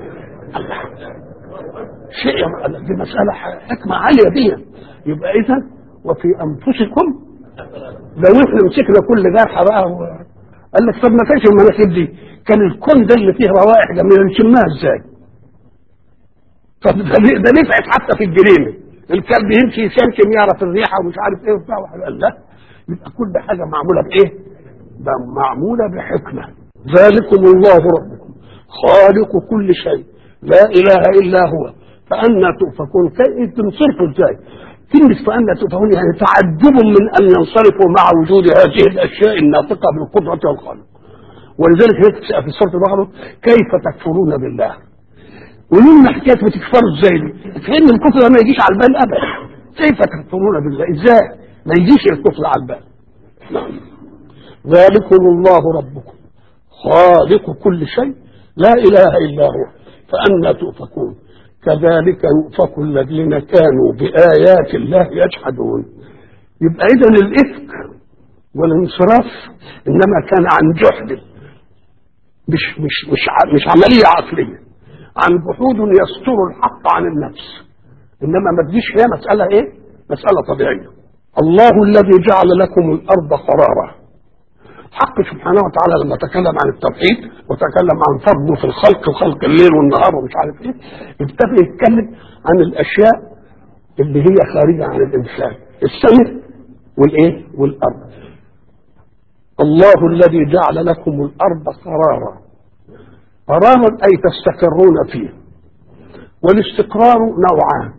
شيء دي مساله حكمه عاليه دي. يبقى اذا وفي انفسكم لو احنا مسكنا كل جرحه بقى و... قال لك طب ما كانش المناخير دي كان الكون ده اللي فيه روائح جميله نشمها ازاي؟ طب ده نفعت حتى في الجريمه، الكلب يمشي يشمشم يعرف الريحه ومش عارف ايه وبتاع. قال لا، يبقى كل حاجه معموله بايه؟ ده معموله بحكمه. ذلكم الله ربكم خالق كل شيء لا اله الا هو فأنا تؤفكون. كيف تنصرفوا ازاي؟ كلمة فأنا تؤفكون يعني تعجب من أن ينصرفوا مع وجود هذه الأشياء الناطقة بالقدرة والخلق. ولذلك هيك في سورة البقرة كيف تكفرون بالله. ولما حكاية بتكفروا ازاي دي؟ فإن الكفر ما يجيش على البال أبدا. كيف تكفرون بالله؟ ازاي؟ ما يجيش الكفر على البال. نعم. ذلكم الله ربكم خالق كل شيء لا إله إلا هو فأنا تؤفكون. كذلك يؤفك الذين كانوا بآيات الله يجحدون. يبقى إذن الإفك والانصراف إنما كان عن جحد، مش مش مش مش عملية عقلية، عن جحود يستر الحق عن النفس. إنما ما تجيش هي مسألة إيه؟ مسألة طبيعية. الله الذي جعل لكم الأرض قرارا. حق سبحانه وتعالى لما تكلم عن التوحيد وتكلم عن فضله في الخلق وخلق الليل والنهار ومش عارف ايه، ابتدى يتكلم عن الاشياء اللي هي خارجه عن الانسان، السماء والايه والارض. الله الذي جعل لكم الارض قرارا. قرارا اي تستقرون فيه. والاستقرار نوعان: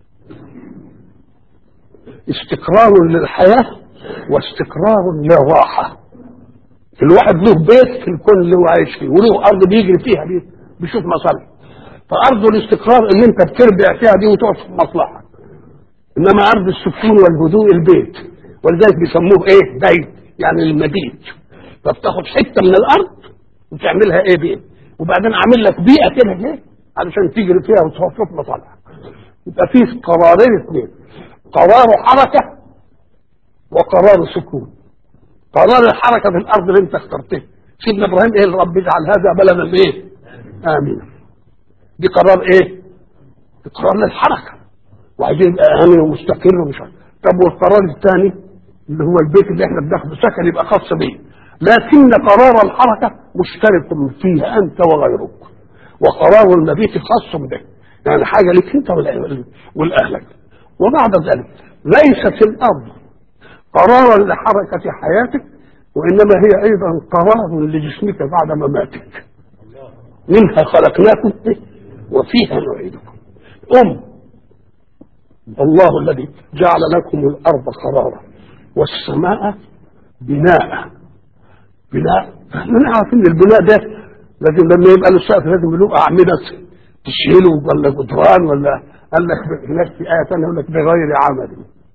استقرار للحياه واستقرار للراحه. الواحد له بيت في الكون اللي هو عايش فيه وله ارض بيجري فيها دي بيشوف مصالح. فارض الاستقرار اللي انت بتربع فيها دي وتقعد في مصلحه. انما ارض السكون والهدوء البيت، ولذلك بيسموه ايه؟ بيت يعني المبيت. فبتاخد حته من الارض وتعملها ايه؟ بيت. وبعدين عامل لك بيئه كده ليه؟ علشان تجري فيها وتشوف مصالح. يبقى فيه قرارين اثنين: قرار حركه وقرار سكون. قرار الحركة في الأرض اللي أنت اخترته. سيدنا إبراهيم إيه؟ الرب يجعل هذا بلدا إيه؟ آمين. دي قرار إيه؟ دي قرار للحركة، وعايزين يبقى آمن ومستقر ومش عارف. طب والقرار الثاني اللي هو البيت اللي إحنا بناخده سكن يبقى خاص بيه، لكن قرار الحركة مشترك فيها أنت وغيرك، وقرار المبيت خاص به، يعني حاجة لك أنت والأهلك. وبعد ذلك ليست الأرض قرارا لحركة حياتك، وإنما هي أيضا قرار لجسمك بعد مماتك. منها خلقناكم وفيها نعيدكم. أم الله الذي جعل لكم الأرض قرارا والسماء بناء. بناء نحن نعرف إن البناء ده لكن لما يبقى للسقف لازم له اعمده تشيله ولا جدران ولا. قال لك هناك في ايه ثانيه يقول لك بغير عمد،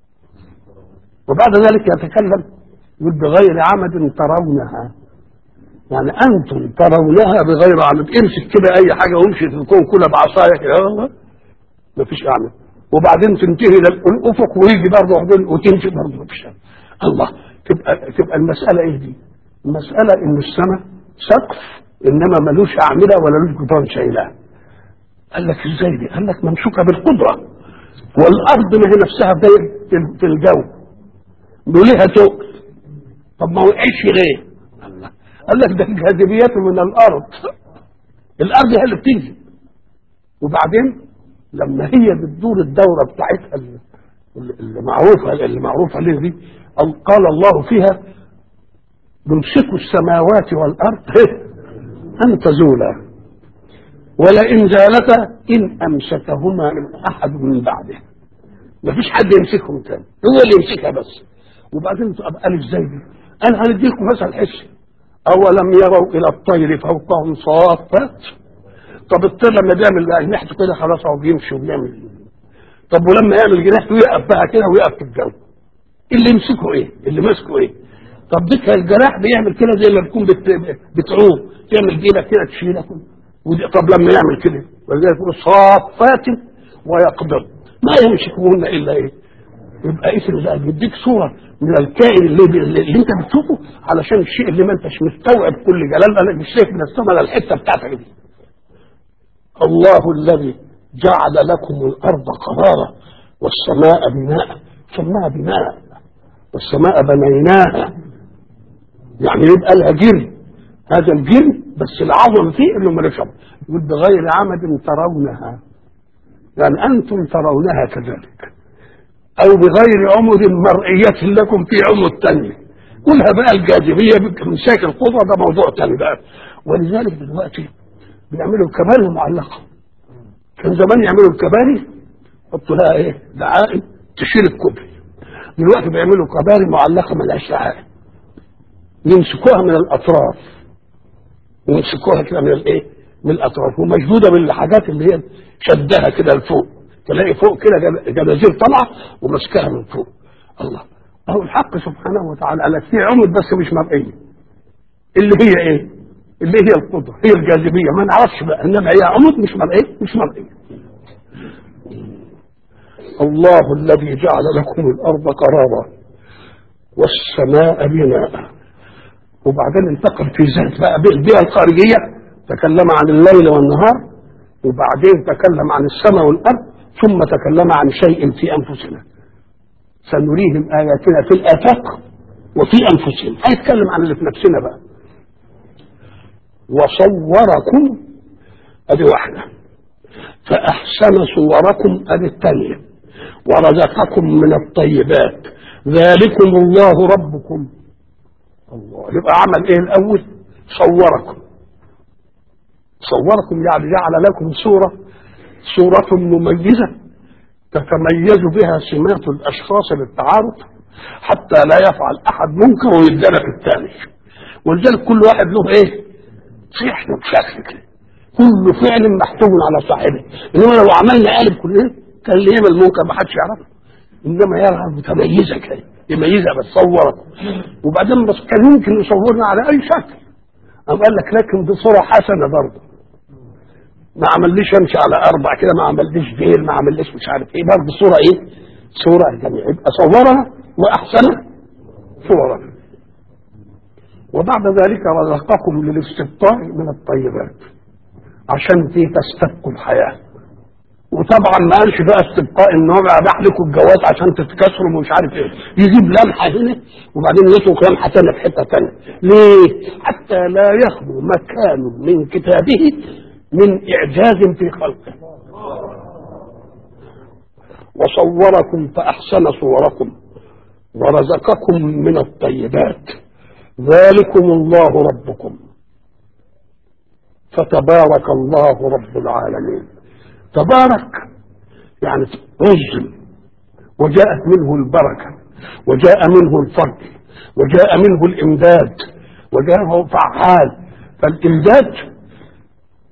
وبعد ذلك يتكلم يقول بغير عمد ترونها، يعني انتم ترونها بغير عمد. امسك كده اي حاجه وامشي في الكون كلها بعصايه كده ما فيش اعمد، وبعدين تنتهي للافق ويجي برضه حدود وتمشي برضه ما فيش. الله، تبقى تبقى المساله ايه دي؟ المساله ان السماء سقف انما ملوش اعمده ولا لوش جدران شايلاه. قال لك ازاي دي؟ قال لك ممسوكه بالقدره، والارض ما هي نفسها في الجو وليها تقل. طب ما وقعش ليه؟ الله، قال لك ده الجاذبيات من الارض، الارض هي اللي بتنزل، وبعدين لما هي بتدور الدوره بتاعتها اللي معروفه اللي معروفه ليه دي، قال الله فيها يمسك السماوات والارض ان تزولا ولئن زالتا ان امسكهما من احد من بعده. ما فيش حد يمسكهم تاني، هو اللي يمسكها بس. وبعدين قال ازاي دي؟ قال هنديكم مثل حسي، اولم يروا الى الطير فوقهم صافات. طب الطير لما بيعمل جناحته كده خلاص هو بيمشي وبيعمل، طب ولما يعمل جناحته يقف بقى كده ويقف في الجو، اللي يمسكه ايه؟ اللي ماسكه ايه؟ طب ديك الجناح بيعمل كده زي ما بتكون بتعوم، تعمل بايدك كده تشيلك. طب لما يعمل كده ولذلك يقول صافات ويقبض ما يمسكوهن الا ايه؟ يبقى اسم ده بيديك صوره من الكائن اللي, اللي انت بتشوفه علشان الشيء اللي ما انتش مستوعب كل جلال. انا مش شايف من السماء الحته بتاعتك دي. الله الذي جعل لكم الارض قرارا والسماء بناء، سماها بناء والسماء بنيناها، يعني يبقى لها جرم. هذا الجرم بس العظم فيه انه ملوش عمد. يقول بغير عمد ترونها، يعني انتم ترونها كذلك، او بغير عمد مرئية لكم في عمد ثانيه. كلها بقى الجاذبيه بمساك القدره ده موضوع ثاني بقى. ولذلك دلوقتي بيعملوا كباري معلقه. كان زمان يعملوا الكباري يحطوا لها ايه؟ دعائم تشيل الكوبري. دلوقتي بيعملوا كباري معلقه ملهاش دعائم، يمسكوها من الاطراف ويمسكوها كده من الايه؟ من الاطراف، ومشدوده بالحاجات اللي هي شدها كده لفوق، تلاقي فوق كده جنازير طالعه ومسكها من فوق. الله، اهو الحق سبحانه وتعالى قال في عمد بس مش مرئيه، اللي هي ايه؟ اللي هي القدره، هي الجاذبيه، ما نعرفش بقى، انما هي عمد مش مرئيه، مش مرئيه. الله الذي جعل لكم الارض قرارا والسماء بناء. وبعدين انتقل في ذات بقى بالبيئه الخارجيه، تكلم عن الليل والنهار، وبعدين تكلم عن السماء والارض، ثم تكلم عن شيء في انفسنا. سنريهم اياتنا في الافاق وفي انفسهم. هيتكلم عن اللي في نفسنا بقى. وصوركم ادي واحده، فاحسن صوركم ادي الثانيه، ورزقكم من الطيبات، ذلكم الله ربكم. الله، يبقى عمل ايه الاول؟ صوركم. صوركم يعني جعل لكم صوره صوره مميزه تتميز بها سمات الاشخاص للتعارف، حتى لا يفعل احد منكر ويدلك الثاني. ولذلك كل واحد له ايه؟ صيحته بشكل كده، كل فعل محتوم على صاحبه. انما لو عملنا قالب كل ايه كان اللي يعمل المنكر ما حدش يعرفه، انما يعرف متميزه كده، يميزها بس صوركم. وبعدين بس كان يمكن يصورنا على اي شكل، قام قال لك لكن بصوره حسنه برضه، ما عمليش امشي على اربع كده، ما عمليش ديل، ما عمليش مش عارف ايه، برضه صوره ايه؟ صوره جميله. يبقى صورها واحسن صورها. وبعد ذلك رزقكم للاستبطاء من الطيبات عشان فيه تستبقوا الحياه. وطبعا ما قالش بقى استبقاء ان هو اباح لكم الجواز عشان تتكسروا ومش عارف ايه، يجيب لمحه هنا وبعدين يترك لمحه ثانيه في حته ثانيه. ليه؟ حتى لا يخلو مكان من كتابه من اعجاز في خلقه. وصوركم فاحسن صوركم ورزقكم من الطيبات، ذلكم الله ربكم فتبارك الله رب العالمين. تبارك يعني عظم، وجاءت منه البركه، وجاء منه الفضل، وجاء منه الامداد، وجاءه فعال. فالامداد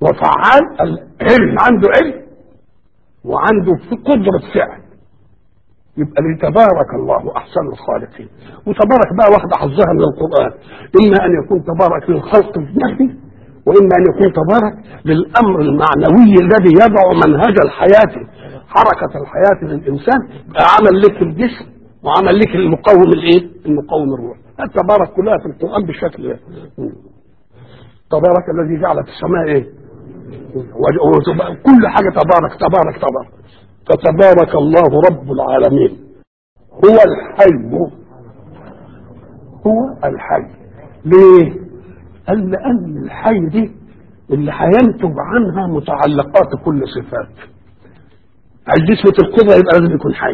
وفعال العلم، عنده علم وعنده في قدرة فعل، يبقى لتبارك الله أحسن الخالقين. وتبارك بقى واخدة حظها من القرآن، إما أن يكون تبارك للخلق الذاتي، وإما أن يكون تبارك للأمر المعنوي الذي يضع منهج الحياة، حركة الحياة للإنسان، عمل لك الجسم وعمل لك المقوم الإيه؟ المقوم الروح. التبارك كلها في القرآن بالشكل ده. تبارك الذي جعل في السماء إيه؟ كل حاجة تبارك تبارك تبارك. فتبارك الله رب العالمين هو الحي، هو الحي. ليه؟ قال لأن الحي دي اللي هينتج عنها متعلقات كل صفات. عايز يثبت القدرة يبقى لازم يكون حي،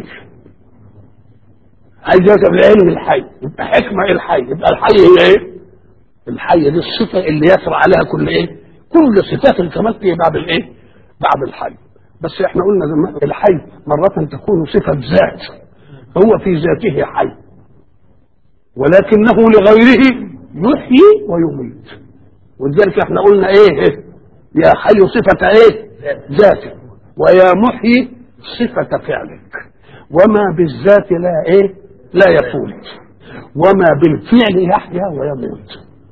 عايز يثبت العلم الحي، يبقى حكمة الحي، يبقى الحي هي ايه؟ الحي دي الصفة اللي يسرع عليها كل ايه؟ كل صفات الكمال تيجي بعد الايه؟ بعد الحي. بس احنا قلنا زمان الحي مرة تكون صفة ذات، هو في ذاته حي ولكنه لغيره يحيي ويميت. ولذلك احنا قلنا ايه؟ يا حي صفة ايه؟ ذاته، ويا محيي صفة فعلك. وما بالذات لا ايه؟ لا يفوت، وما بالفعل يحيا ويموت.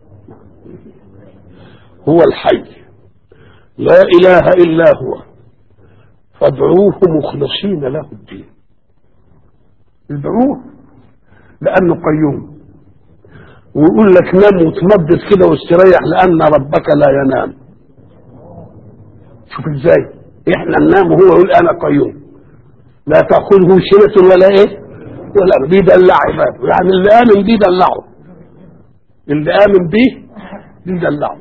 هو الحي لا اله الا هو فادعوه مخلصين له الدين. ادعوه لانه قيوم، ويقول لك نام وتمدد كده واستريح لان ربك لا ينام. شوف ازاي احنا ننام وهو يقول انا قيوم، لا تاخذه سنه ولا ايه ولا بيدلع عباده. يعني اللي امن بيه دلعه، اللي امن بيه بيدلعه.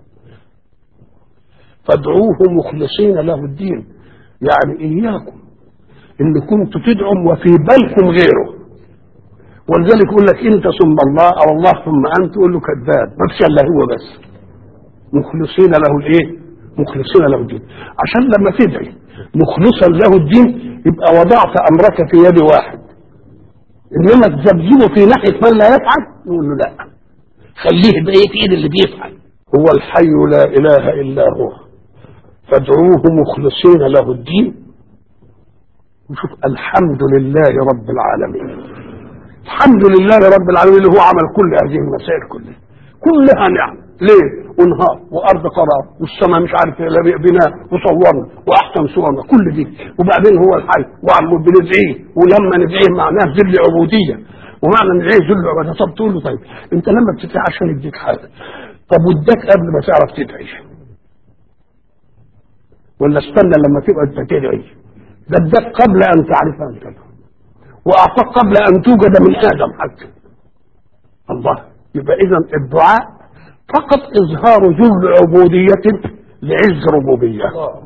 فادعوه مخلصين له الدين، يعني اياكم اللي كنتوا تدعوا وفي بالكم غيره. ولذلك يقول لك انت ثم الله او الله ثم انت، تقول له كذاب، ما فيش الا هو بس. مخلصين له الايه؟ مخلصين له الدين. عشان لما تدعي مخلصا له الدين يبقى وضعت امرك في يد واحد، انما تذبذبه في ناحيه من لا يفعل يقول له لا، خليه بايه في ايد اللي بيفعل. هو الحي لا اله الا هو فادعوه مخلصين له الدين. وشوف الحمد لله رب العالمين. الحمد لله رب العالمين اللي هو عمل كل هذه المسائل كلها، كلها نعم. ليه؟ ونهار وارض قرار والسماء مش عارف بناء وصورنا واحسن صورنا كل دي. وبعدين هو الحي وعم بندعيه، ولما ندعيه معناه ذل عبوديه، ومعنى ندعيه ذل عبوديه. طب تقول له طيب انت لما بتدعي عشان يديك حاجه، طب واداك قبل ما تعرف تدعي ولا استنى لما تبقى انت تدعي؟ ده اداك قبل ان تعرف ان تدعي، واعطاك قبل ان توجد من ادم حتى. الله. يبقى اذا الدعاء فقط اظهار ذل عبوديه لعز ربوبيه.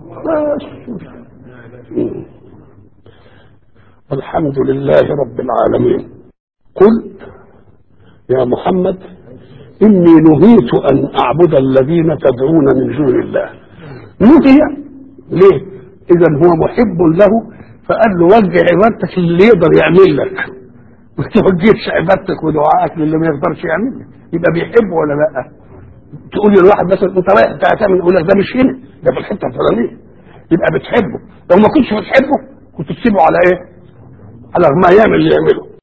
الحمد لله رب العالمين. قل يا محمد اني نهيت ان اعبد الذين تدعون من دون الله. نهي ليه؟ اذا هو محب له فقال له وجه عبادتك اللي يقدر يعمل لك، ما توجهش عبادتك ودعائك للي ما يقدرش يعمل لك. يبقى بيحبه ولا لا؟ تقول للواحد مثلا انت رايح تعمل، يقول لك ده مش هنا، ده في الحته الفلانيه، يبقى بتحبه. لو ما كنتش بتحبه كنت تسيبه على ايه؟ على ما يعمل اللي يعمله.